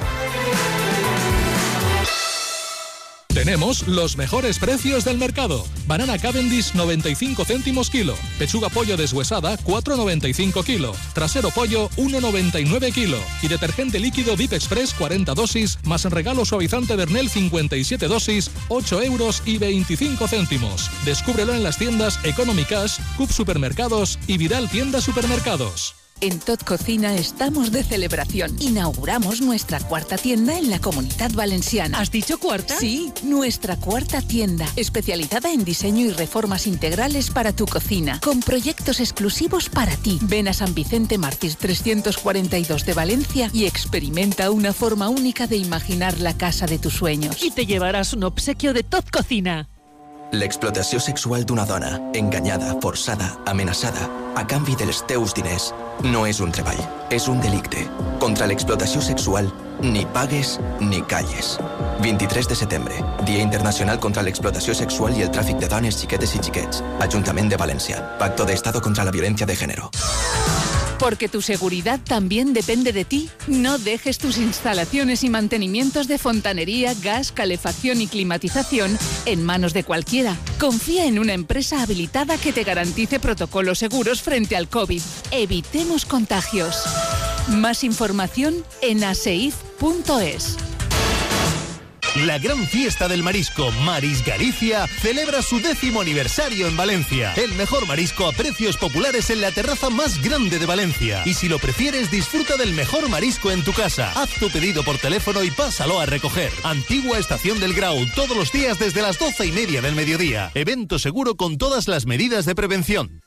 Tenemos los mejores precios del mercado. Banana Cavendish noventa y cinco céntimos kilo. Pechuga pollo deshuesada cuatro noventa y cinco kilo. Trasero pollo uno noventa y nueve kilo. Y detergente líquido V I P Express cuarenta dosis más regalo suavizante Bernel cincuenta y siete dosis, ocho euros y veinticinco céntimos. Descúbrelo en las tiendas Economy Cash, Coop Supermercados y Vidal Tienda Supermercados. En Tot Cocina estamos de celebración. Inauguramos nuestra cuarta tienda en la Comunidad Valenciana. ¿Has dicho cuarta? Sí, nuestra cuarta tienda, especializada en diseño y reformas integrales para tu cocina, con proyectos exclusivos para ti. Ven a San Vicente Mártir trescientos cuarenta y dos de Valencia y experimenta una forma única de imaginar la casa de tus sueños. Y te llevarás un obsequio de Tot Cocina. L'explotació sexual d'una dona, enganyada, forçada, amenaçada, a canvi dels teus diners, no és un treball, és un delicte. Contra l'explotació sexual, ni pagues ni calles. vint-i-tres de setembre, Dia Internacional contra l'explotació sexual i el tràfic de dones, xiquetes i xiquets. Ajuntament de València. Pacto de Estado contra la violencia de género. Porque tu seguridad también depende de ti. No dejes tus instalaciones y mantenimientos de fontanería, gas, calefacción y climatización en manos de cualquiera. Confía en una empresa habilitada que te garantice protocolos seguros frente al COVID. Evitemos contagios. Más información en aseif punto es. La gran fiesta del marisco Maris Galicia celebra su décimo aniversario en Valencia. El mejor marisco a precios populares en la terraza más grande de Valencia. Y si lo prefieres, disfruta del mejor marisco en tu casa. Haz tu pedido por teléfono y pásalo a recoger. Antigua Estación del Grau, todos los días desde las doce y media del mediodía. Evento seguro con todas las medidas de prevención.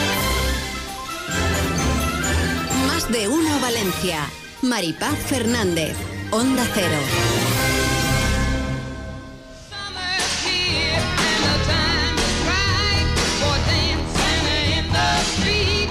Más de Uno Valencia. Maripaz Fernández, Onda Cero. Street.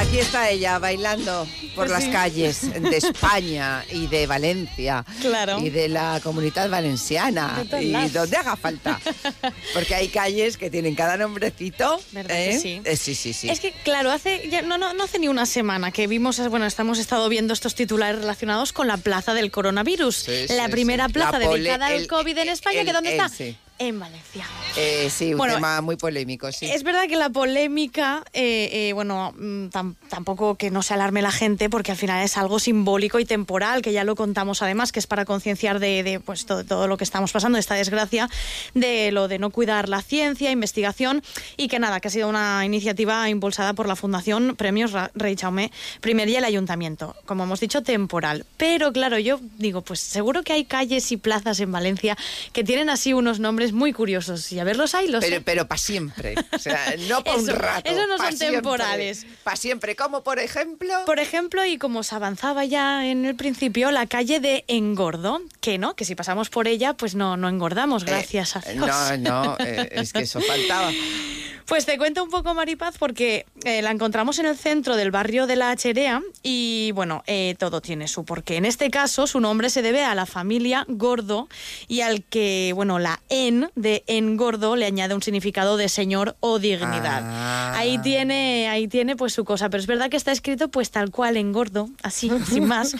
Aquí está ella bailando por Pues las sí. calles de España y de Valencia. Claro. Y de la Comunidad Valenciana. De todos Y lados. donde haga falta. Porque hay calles que tienen cada nombrecito. ¿Verdad que ¿eh? sí? Eh, sí, sí, sí. Es que, claro, hace ya, no, no, no hace ni una semana que vimos, bueno, estamos estado viendo estos titulares relacionados con la plaza del coronavirus. Sí, la sí, primera sí. plaza La pole- dedicada al el- COVID en España, el- ¿que dónde el- está? sí. En Valencia. Eh, sí, un Bueno, tema muy polémico, sí. Es verdad que la polémica, eh, eh, bueno, mm, tam- tampoco que no se alarme la gente, porque al final es algo simbólico y temporal, que ya lo contamos además, que es para concienciar de, de, pues, todo, todo lo que estamos pasando, esta desgracia, de lo de no cuidar la ciencia, investigación, y que nada, que ha sido una iniciativa impulsada por la Fundación Premios Ra- Rey Jaume I y el Ayuntamiento, como hemos dicho, temporal. Pero claro, yo digo, pues seguro que hay calles y plazas en Valencia que tienen así unos nombres muy curiosos, y a ver, los hay, los Pero, hay. pero para siempre. O sea, no para un Eso- rato. eso no pa' son siempre. temporales. Para siempre. Como por ejemplo. Por ejemplo, y como se avanzaba ya en el principio, la calle de Engordo, que no, que si pasamos por ella, pues no, no engordamos, gracias a Dios. No, no, eh, es que eso faltaba. Pues te cuento un poco, Maripaz, porque eh, la encontramos en el centro del barrio de La Cherea y, bueno, eh, todo tiene su porqué. En este caso, su nombre se debe a la familia Gordo y al que, bueno, la en de engordo le añade un significado de señor o dignidad. Ah. Ahí tiene, ahí tiene pues su cosa, pero es verdad que está escrito pues tal cual engordo, así, sin más.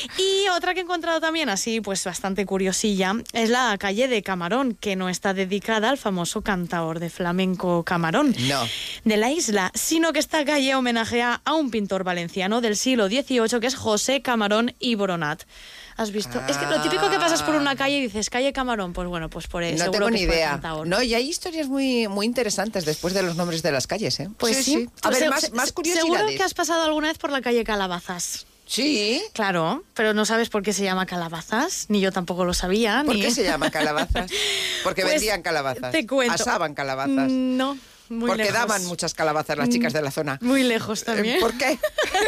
Y otra que he encontrado también así, pues bastante curiosilla, es la calle de Camarón, que no está dedicada al famoso cantaor de flamenco Camarón. No. De la isla, sino que esta calle homenajea a un pintor valenciano del siglo dieciocho que es José Camarón y Boronat. ¿Has visto? Es que lo típico que pasas por una calle y dices, calle Camarón, pues bueno, pues por eso. No seguro tengo que ni es por el idea. cantaor. No, y hay historias muy, muy interesantes después de los nombres de las calles, ¿eh? Pues sí. A ver, Se- más, se- más curiosidades. Seguro que has pasado alguna vez por la calle Calabazas. Sí. Claro, pero no sabes por qué se llama Calabazas, ni yo tampoco lo sabía. ¿Por ni... qué se llama calabazas? Porque Pues, vendían calabazas. te cuento. Asaban calabazas. Mm, No, muy Porque lejos. daban muchas calabazas las chicas de la zona. Muy lejos también. Eh, ¿Por qué?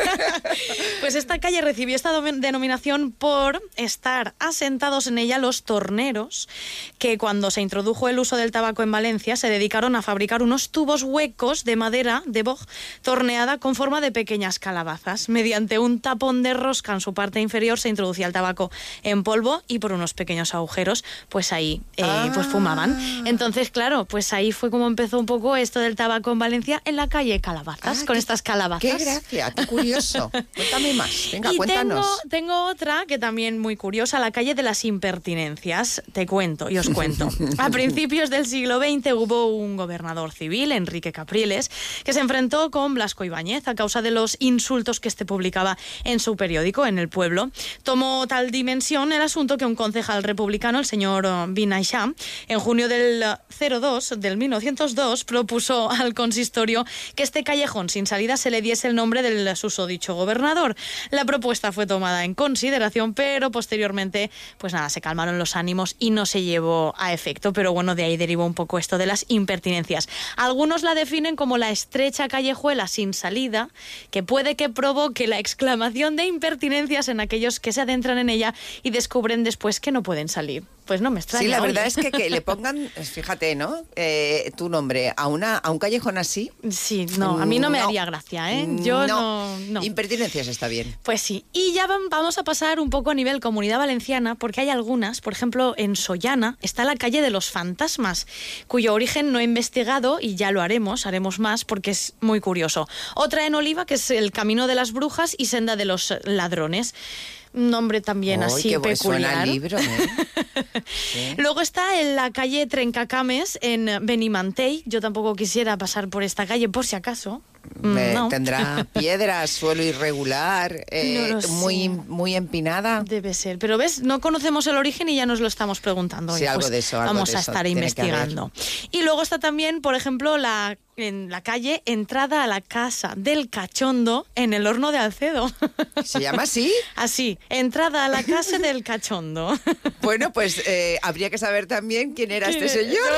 Pues esta calle recibió esta domen- denominación por estar asentados en ella los torneros, que cuando se introdujo el uso del tabaco en Valencia se dedicaron a fabricar unos tubos huecos de madera de boj torneada con forma de pequeñas calabazas. Mediante un tapón de rosca en su parte inferior se introducía el tabaco en polvo y por unos pequeños agujeros, pues ahí eh, Ah. pues fumaban. Entonces, claro, pues ahí fue como empezó un poco esto del tabaco en Valencia, en la calle Calabazas, Ah, con qué- estas calabazas. Qué gracia, qué curioso. Cuéntame más. Venga, y cuéntanos. Tengo, tengo otra que también muy curiosa, la calle de las impertinencias. Te cuento y os cuento. A principios del siglo veinte hubo un gobernador civil, Enrique Capriles, que se enfrentó con Blasco Ibáñez a causa de los insultos que este publicaba en su periódico, en El Pueblo. Tomó tal dimensión el asunto que un concejal republicano, el señor eh, Binaixà, en junio del cero dos del mil novecientos dos propuso al consistorio que este callejón sin salida se le diese el nombre del susodicho gobernador. La propuesta fue tomada en consideración, pero posteriormente, pues nada, se calmaron los ánimos y no se llevó a efecto. Pero bueno, de ahí derivó un poco esto de las impertinencias. Algunos la definen como la estrecha callejuela sin salida, que puede que provoque la exclamación de impertinencias en aquellos que se adentran en ella y descubren después que no pueden salir. Pues no me extraña. Sí, la verdad oye. es que, que le pongan, fíjate, ¿no? Eh, tu nombre a una a un callejón así. Sí, no, a mí no me haría gracia, ¿eh? Yo no, no. Impertinencias está bien. Pues sí, y ya vam- vamos a pasar un poco a nivel Comunidad Valenciana, porque hay algunas, por ejemplo, en Sollana está la calle de los fantasmas, cuyo origen no he investigado y ya lo haremos, haremos más porque es muy curioso. Otra en Oliva, que es el Camino de las Brujas y Senda de los Ladrones. Un nombre también Ay, así qué buen- peculiar. suena a libro, ¿eh? Sí. Luego está en la calle Trencacames, en Benimantell. Yo tampoco quisiera pasar por esta calle, por si acaso. Mm, Eh, no. Tendrá piedras, suelo irregular, eh, No lo sé. muy, muy empinada. Debe ser. Pero ves, no conocemos el origen y ya nos lo estamos preguntando. Sí, Oye, algo pues de eso, algo vamos de a eso estar tiene que investigando. Y luego está también, por ejemplo, la en la calle entrada a la casa del Cachondo en el Horno de Alcedo. ¿Se llama así? Así, entrada a la casa del Cachondo. Bueno, pues eh, habría que saber también quién era este ¿Quién señor.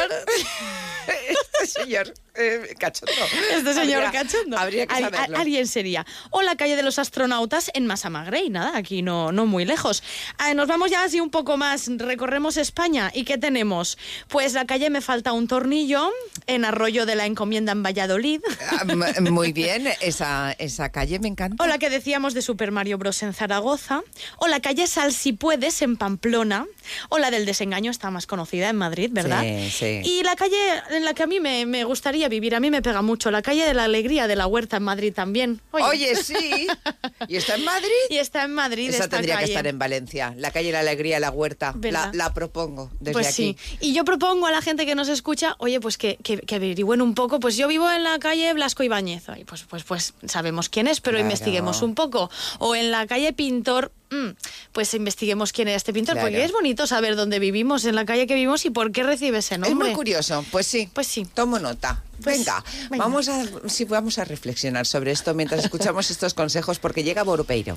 era? Este señor eh, cachondo. Este señor Habría- Cachondo. Habría que Al- saberlo. a- alguien sería. O la calle de los astronautas en Massamagrey, nada, aquí no, no muy lejos. Ah, nos vamos ya así un poco más, recorremos España. ¿Y qué tenemos? Pues la calle Me Falta un Tornillo, en Arroyo de la Encomienda Vivenda en Valladolid. Muy bien, esa, esa calle me encanta. O la que decíamos de Super Mario Bros. En Zaragoza. O la calle Sal si puedes en Pamplona. O la del Desengaño, está más conocida en Madrid, ¿verdad? Sí, sí. Y la calle en la que a mí me, me gustaría vivir, a mí me pega mucho, la calle de la Alegría de la Huerta en Madrid también. Oye, Oye sí. ¿Y está en Madrid? Y está en Madrid. Esa esta tendría calle. que estar en Valencia. La calle de la Alegría de la Huerta. La, la propongo desde pues aquí. Sí. Y yo propongo a la gente que nos escucha, oye, pues que, que, que averigüen un poco. Pues yo vivo en la calle Blasco Ibáñez. Y pues, pues, pues sabemos quién es, pero Claro. investiguemos un poco. O en la calle Pintor, mmm, pues investiguemos quién era este pintor. Claro. Porque es bonito saber dónde vivimos, en la calle que vivimos y por qué recibe ese nombre. Es muy curioso. Pues sí. Pues sí. Tomo nota. Pues, venga, venga, vamos a sí, vamos a reflexionar sobre esto mientras escuchamos estos consejos porque llega Boropeiro.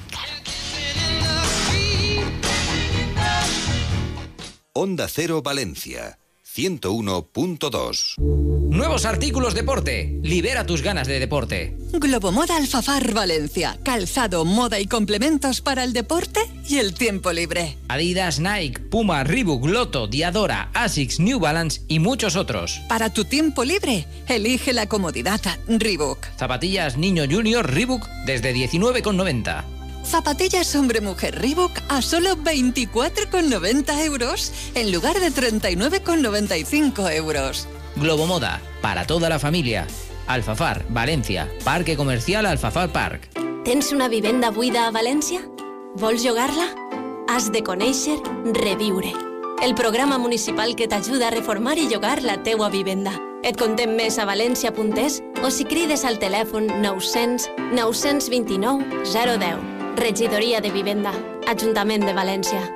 Onda Cero Valencia, ciento uno punto dos. Nuevos artículos deporte. Libera tus ganas de deporte. Globomoda Alfafar Valencia. Calzado, moda y complementos para el deporte y el tiempo libre. Adidas, Nike, Puma, Reebok, Lotto, Diadora, Asics, New Balance y muchos otros. Para tu tiempo libre, elige la comodidad Reebok. Zapatillas Niño Junior Reebok desde diecinueve con noventa. Zapatillas hombre-mujer Reebok a solo veinticuatro con noventa euros en lugar de treinta y nueve con noventa y cinco euros. Globomoda, para toda la familia. Alfafar, Valencia, Parque Comercial Alfafar Park. Tens una vivenda buida a València? Vols llogar-la? Has de conèixer Reviure, el programa municipal que t'ajuda a reformar i llogar la teua vivenda. Et contem més a valencia punt es o si crides al telèfon nou-cents nou dos nou zero deu. Regidoria de Vivenda, Ajuntament de València.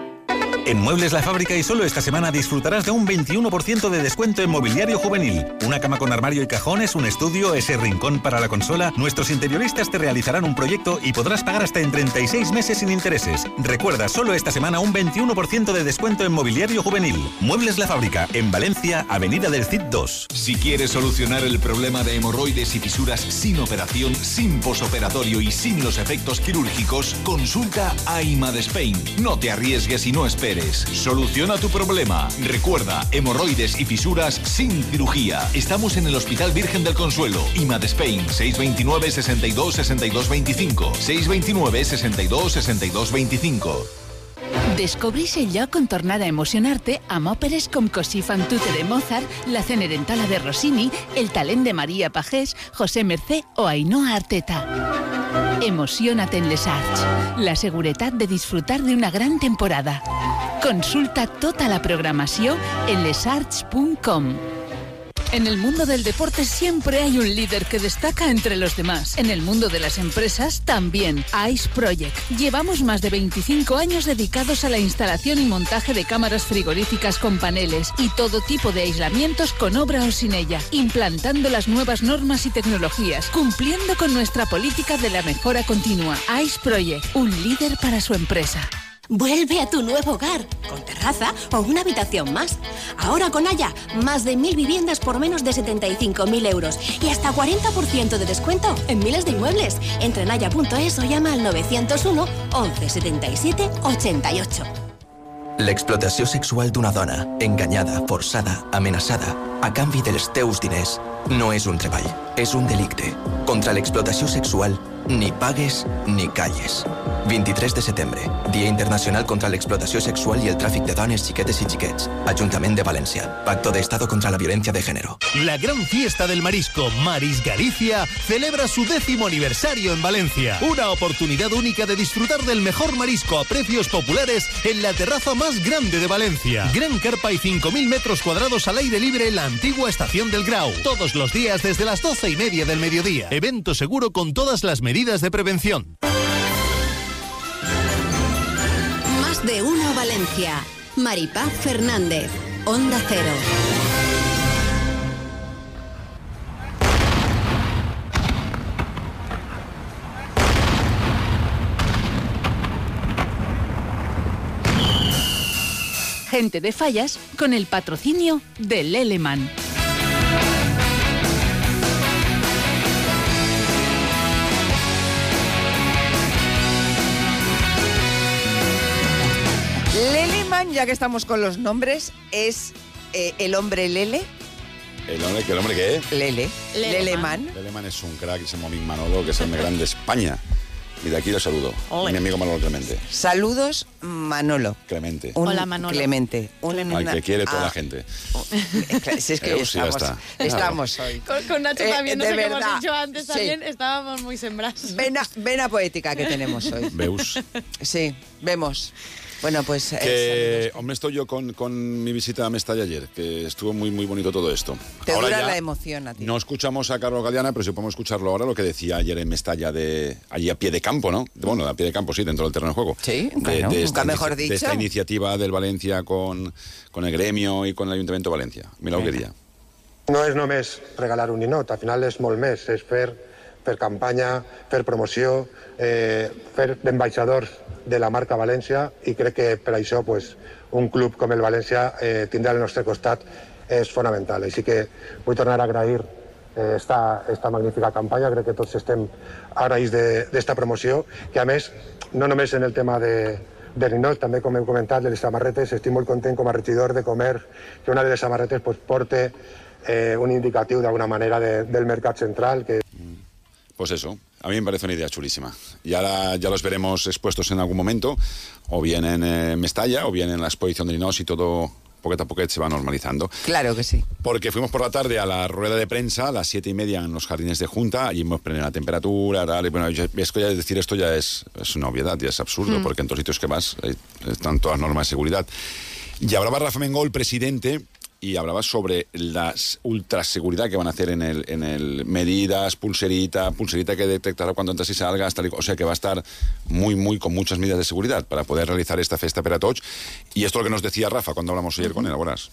En Muebles La Fábrica y solo esta semana disfrutarás de un veintiuno por ciento de descuento en mobiliario juvenil. Una cama con armario y cajones, un estudio, ese rincón para la consola. Nuestros interioristas te realizarán un proyecto y podrás pagar hasta en treinta y seis meses sin intereses. Recuerda, solo esta semana un veintiuno por ciento de descuento en mobiliario juvenil. Muebles La Fábrica, en Valencia, Avenida del Cid dos. Si quieres solucionar el problema de hemorroides y fisuras sin operación, sin posoperatorio y sin los efectos quirúrgicos, consulta a Imadespain. No te arriesgues y no esperes. Soluciona tu problema. Recuerda, hemorroides y fisuras sin cirugía. Estamos en el Hospital Virgen del Consuelo. Imadespain, seis dos nueve, sesenta y dos, sesenta y dos veinticinco. seis dos nueve, sesenta y dos, sesenta y dos veinticinco. Descobrís el lloc on tornar a emocionar-te amb òperes com Così fan tutte de Mozart, La Cenerentola de Rossini, El talent de Maria Pagès, José Mercé o Ainhoa Arteta. Emociona't en Les Arts, la seguretat de disfrutar de una gran temporada. Consulta tota la programació en les arts punt com. En el mundo del deporte siempre hay un líder que destaca entre los demás. En el mundo de las empresas también. Ice Project. Llevamos más de veinticinco años dedicados a la instalación y montaje de cámaras frigoríficas con paneles y todo tipo de aislamientos con obra o sin ella, implantando las nuevas normas y tecnologías, cumpliendo con nuestra política de la mejora continua. Ice Project, un líder para su empresa. Vuelve a tu nuevo hogar, con terraza o una habitación más. Ahora con Haya, más de mil viviendas por menos de setenta y cinco mil euros y hasta cuarenta por ciento de descuento en miles de inmuebles. Entra en haya punto es o llama al novecientos uno, once, setenta y siete, ochenta y ocho. L'explotació sexual d'una dona, enganyada, forçada, amenaçada, a canvi dels teus diners, no és un treball, és un delicte. Contra l'explotació sexual, ni pagues ni calles. veintitrés de setembre, Dia Internacional contra l'explotació sexual i el tràfic de dones, xiquetes i xiquets. Ajuntament de València. Pacto de Estado contra la violencia de género. La gran fiesta del marisco Maris Galicia celebra su décimo aniversario en Valencia. Una oportunidad única de disfrutar del mejor marisco a precios populares en la terraza más grande de Valencia. Gran carpa y cinco mil metros cuadrados al aire libre en la antigua estación del Grau. Todos los días desde las doce y media del mediodía. Evento seguro con todas las medidas de prevención. Más de uno Valencia. Maripaz Fernández, Onda Cero. Gente de Fallas con el patrocinio de Leleman. Leleman, ya que estamos con los nombres, es eh, el hombre Lele. El hombre, ¿el hombre qué es? Lele. Leleman. Leleman es un crack, ese Momín Manolo, que es el más grande de España. Y de aquí lo saludo. Ole. Mi amigo Manolo Clemente. Saludos, Manolo. Clemente. Un Hola, Manolo. Clemente. Un, Al una- que quiere toda ah, la gente. Si es que hoy Eh, sí, ya estamos, está. estamos hoy. Con, con Nacho Eh, también, no de sé qué hemos verdad, dicho antes, sí. también estábamos muy sembrados. Vena, vena poética que tenemos hoy. Veus. Sí, vemos. Bueno, pues... eh, Que, hombre, estoy yo con, con mi visita a Mestalla ayer, que estuvo muy, muy bonito todo esto. te Ahora dura ya la emoción a ti. no escuchamos a Carlos Galeana, pero sí podemos escucharlo ahora, lo que decía ayer en Mestalla, de allí a pie de campo, ¿no? Bueno, a pie de campo, sí, dentro del terreno de juego. Sí, de, bueno, de nunca esta, mejor inici- dicho. de esta iniciativa del Valencia con, con el gremio y con el Ayuntamiento de Valencia. Mira lo que diría. No és només regalar un ninot, al final és molt més, és fer, fer campanya, fer promoció, eh, fer d'ambaixadors de la marca València i crec que per això pues, un club com el València eh, tindrà al nostre costat és fonamental. Així que vull tornar a agrair eh, esta, esta magnífica campanya, crec que tots estem agraïts d'esta promoció, que a més, no només en el tema de, de ninot, també com heu comentat, de les samarretes, estic molt content com a regidor de comer que una de les samarretes pues, porte eh, un indicatiu d'alguna manera de, del mercat central. Que... Pues eso, a mí me parece una idea chulísima. Y ahora ya los veremos expuestos en algún momento, o bien en eh, Mestalla, o bien en la exposición de Linós, y todo poquito a poquito se va normalizando. Claro que sí. Porque fuimos por la tarde a la rueda de prensa a las siete y media en los jardines de Junta, allí hemos prendido la temperatura, tal, y bueno, yo- es que ya decir esto ya es, es una obviedad, ya es absurdo, Mm. porque en todos sitios que vas eh, están todas las normas de seguridad. Y hablaba Rafa Mengol, presidente, y hablaba sobre la ultraseguridad que van a hacer en el, en el medidas, pulserita, pulserita que detectará cuando entras y salgas, tal y, o sea que va a estar muy, muy con muchas medidas de seguridad para poder realizar esta festa per a tots. Y esto es lo que nos decía Rafa cuando hablamos ayer con él, ¿ahora?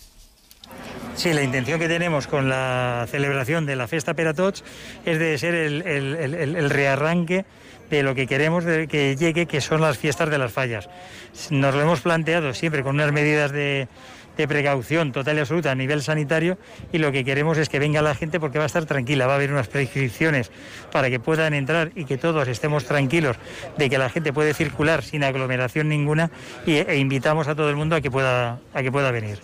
Sí, la intención que tenemos con la celebración de la Festa per a Tots es de ser el, el- el- el- el rearranque de lo que queremos de que llegue, que son las fiestas de las fallas. Nos lo hemos planteado siempre con unas medidas de, de precaución total y absoluta a nivel sanitario, y lo que queremos es que venga la gente porque va a estar tranquila, va a haber unas prescripciones para que puedan entrar y que todos estemos tranquilos de que la gente puede circular sin aglomeración ninguna, y, e invitamos a todo el mundo a que pueda, a que pueda venir.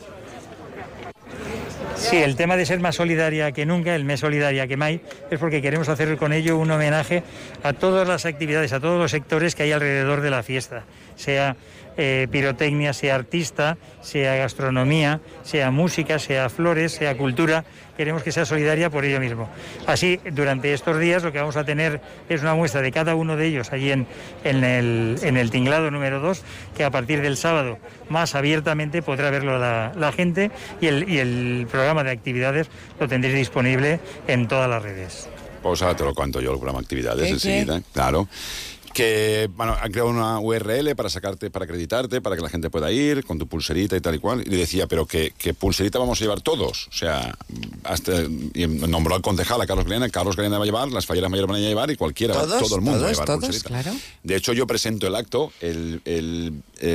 Sí, el tema de ser más solidaria que nunca, el mes solidaria que mai, es porque queremos hacer con ello un homenaje a todas las actividades, a todos los sectores que hay alrededor de la fiesta, sea eh, pirotecnia, sea artista, sea gastronomía, sea música, sea flores, sea cultura. Queremos que sea solidaria por ello mismo. Así, durante estos días lo que vamos a tener es una muestra de cada uno de ellos allí en, en, el, en el tinglado número dos, que a partir del sábado más abiertamente podrá verlo la, la gente, y el, y el programa de actividades lo tendréis disponible en todas las redes. Pues ahora te lo cuento yo, el programa de actividades ¿Qué, enseguida, claro. Que, bueno, han creado una U R L para sacarte, para acreditarte, para que la gente pueda ir con tu pulserita y tal y cual. Y le decía, pero ¿qué, qué pulserita vamos a llevar todos? O sea, hasta, y nombró al concejal, a Carlos Galeana. Carlos Galeana va a llevar, las falleras mayores van a llevar, y cualquiera, Todos, todo el mundo va a todos, llevar todos, pulserita. claro. De hecho, yo presento el acto el, el,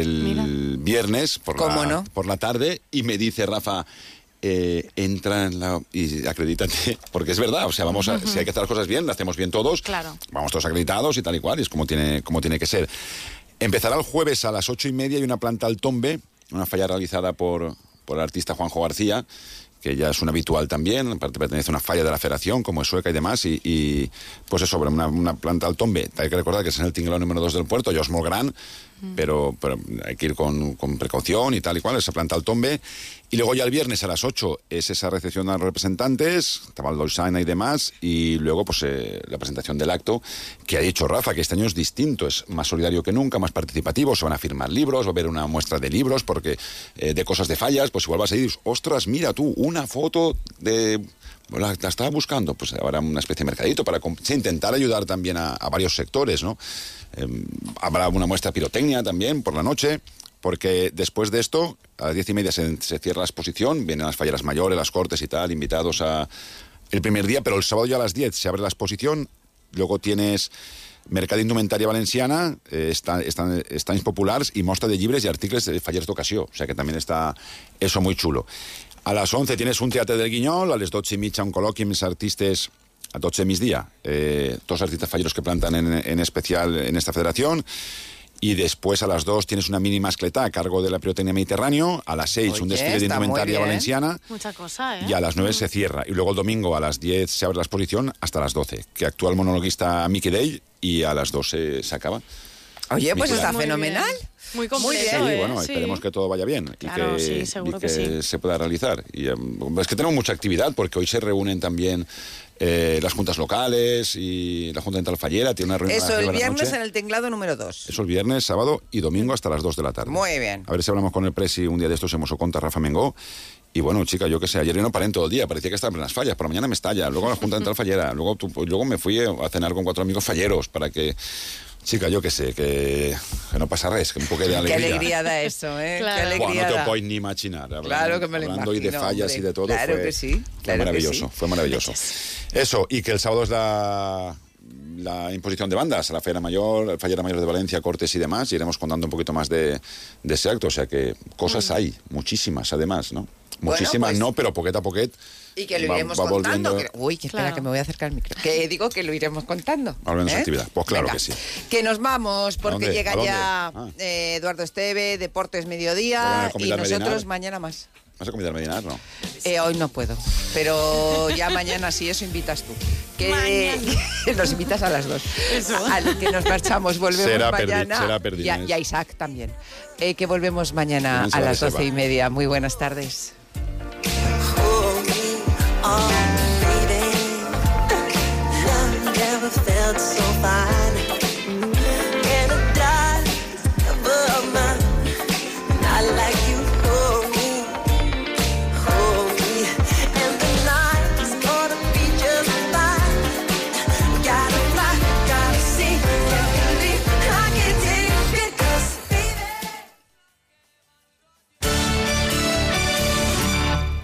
el viernes por ¿Cómo la, no? por la tarde, y me dice Rafa... Eh, entra en la, y acredítate, porque es verdad, o sea, vamos a, Ujú. si hay que hacer las cosas bien, las hacemos bien todos, Claro. vamos todos acreditados y tal y cual, y es como tiene, como tiene que ser. Empezará el jueves a las ocho y media, y una planta al tombe, una falla realizada por, por el artista Juanjo García, que ya es un habitual también, aparte pertenece a una falla de la federación, como es sueca y demás, y, y pues eso, sobre una, una planta al tombe. Hay que recordar que es en el tinglado número dos del puerto, ya es muy gran, pero, pero hay que ir con, con precaución y tal y cual, esa planta al tombe. Y luego ya el viernes a las ocho es esa recepción a los representantes, Tabal Dolçaina y demás, y luego pues eh, la presentación del acto, que ha dicho Rafa, que este año es distinto, es más solidario que nunca, más participativo, se van a firmar libros, va a haber una muestra de libros, porque eh, de cosas de fallas, pues igual vas a ir, ostras, mira tú, una foto de... La, la estaba buscando, pues habrá una especie de mercadito para comp- sí, intentar ayudar también a, a varios sectores, ¿no? Eh, habrá una muestra de pirotecnia también por la noche, porque después de esto, a las diez y media se, se cierra la exposición, vienen las falleras mayores, las cortes y tal, invitados a el primer día, pero el sábado ya a las diez se abre la exposición, luego tienes Mercat d'Indumentaria Valenciana, eh, está, están, están populars y mostra de llibres y artículos de fallers d'ocasió, o sea que también está eso muy chulo. A las once tienes un teatre del Guinyol, a les dotze i mitja un col·loqui amb els artistes, a dotze migdia, eh, dos artistas falleros que plantan en, en especial en esta federación, Y después a las dos tienes una mini mascletá a cargo de la Pirotecnia Mediterráneo. A las seis Oye, un desfile de está muy indumentaria bien. valenciana. Mucha cosa, ¿eh? Y a las nueve se cierra. Y luego el domingo a las diez se abre la exposición hasta las doce. Que actúa el monologuista Mickey Day y a las doce se acaba. Oye, pues Mickey está Day. fenomenal. Muy completo, Sí, ¿eh? bueno, Sí. esperemos que todo vaya bien Claro, y que, sí, seguro y que, que sí. se pueda realizar. Y eh, es que tenemos mucha actividad porque hoy se reúnen también eh, las juntas locales y la Junta Dental Fallera tiene una reunión a Eso, las el nueve de la viernes noche. en el tinglado número dos. Eso el viernes, sábado y domingo hasta las dos de la tarde. Muy bien. A ver si hablamos con el presi un día de estos en Mosoconta, Rafa Mengó. Y bueno, chica, yo qué sé, ayer yo no paré en todo el día, parecía que estaba en las fallas, por la mañana me estalla, luego a la Junta Dental Fallera, luego, tu- luego me fui a cenar con cuatro amigos falleros para que... Chica, yo qué sé, que, que no pasa res, que un poco de Qué alegría. alegría da eso, ¿eh? Claro. Qué alegría Buah, no te da. puedes ni imaginar. Hablando, Claro que me lo hablando y de imagino, fallas hombre. y de todo. Claro fue, que sí, fue claro que maravilloso, sí. fue maravilloso. Eso, y que el sábado es la, la imposición de bandas a la Fallera Mayor, la Fallera Mayor de Valencia, Cortes y demás, y iremos contando un poquito más de, de ese acto. O sea que cosas hay, muchísimas además, ¿no? Bueno, Muchísimas pues- no, pero poquet a poquet. Y que lo va- iremos va contando. volviendo- que- Uy, que espera Claro. que me voy a acercar al micro. Que digo que lo iremos contando. Hablando de ¿eh? actividad. Pues claro Venga, que sí. Que nos vamos porque dónde? llega ¿A dónde? ya Ah. eh, Eduardo Esteve, Deportes ¿Van Mediodía a y convidarme a nosotros dinar? mañana más. ¿Vas a convidarme a dinar? No. Eh, hoy no puedo, pero ya mañana sí, eso invitas tú. Que, que nos invitas a las dos. Al que nos marchamos, volvemos Será perdi- mañana. será perdido, y, a, Inés. y a Isaac también. Eh, que volvemos mañana También a será las de doce Seba. y media. Muy buenas tardes.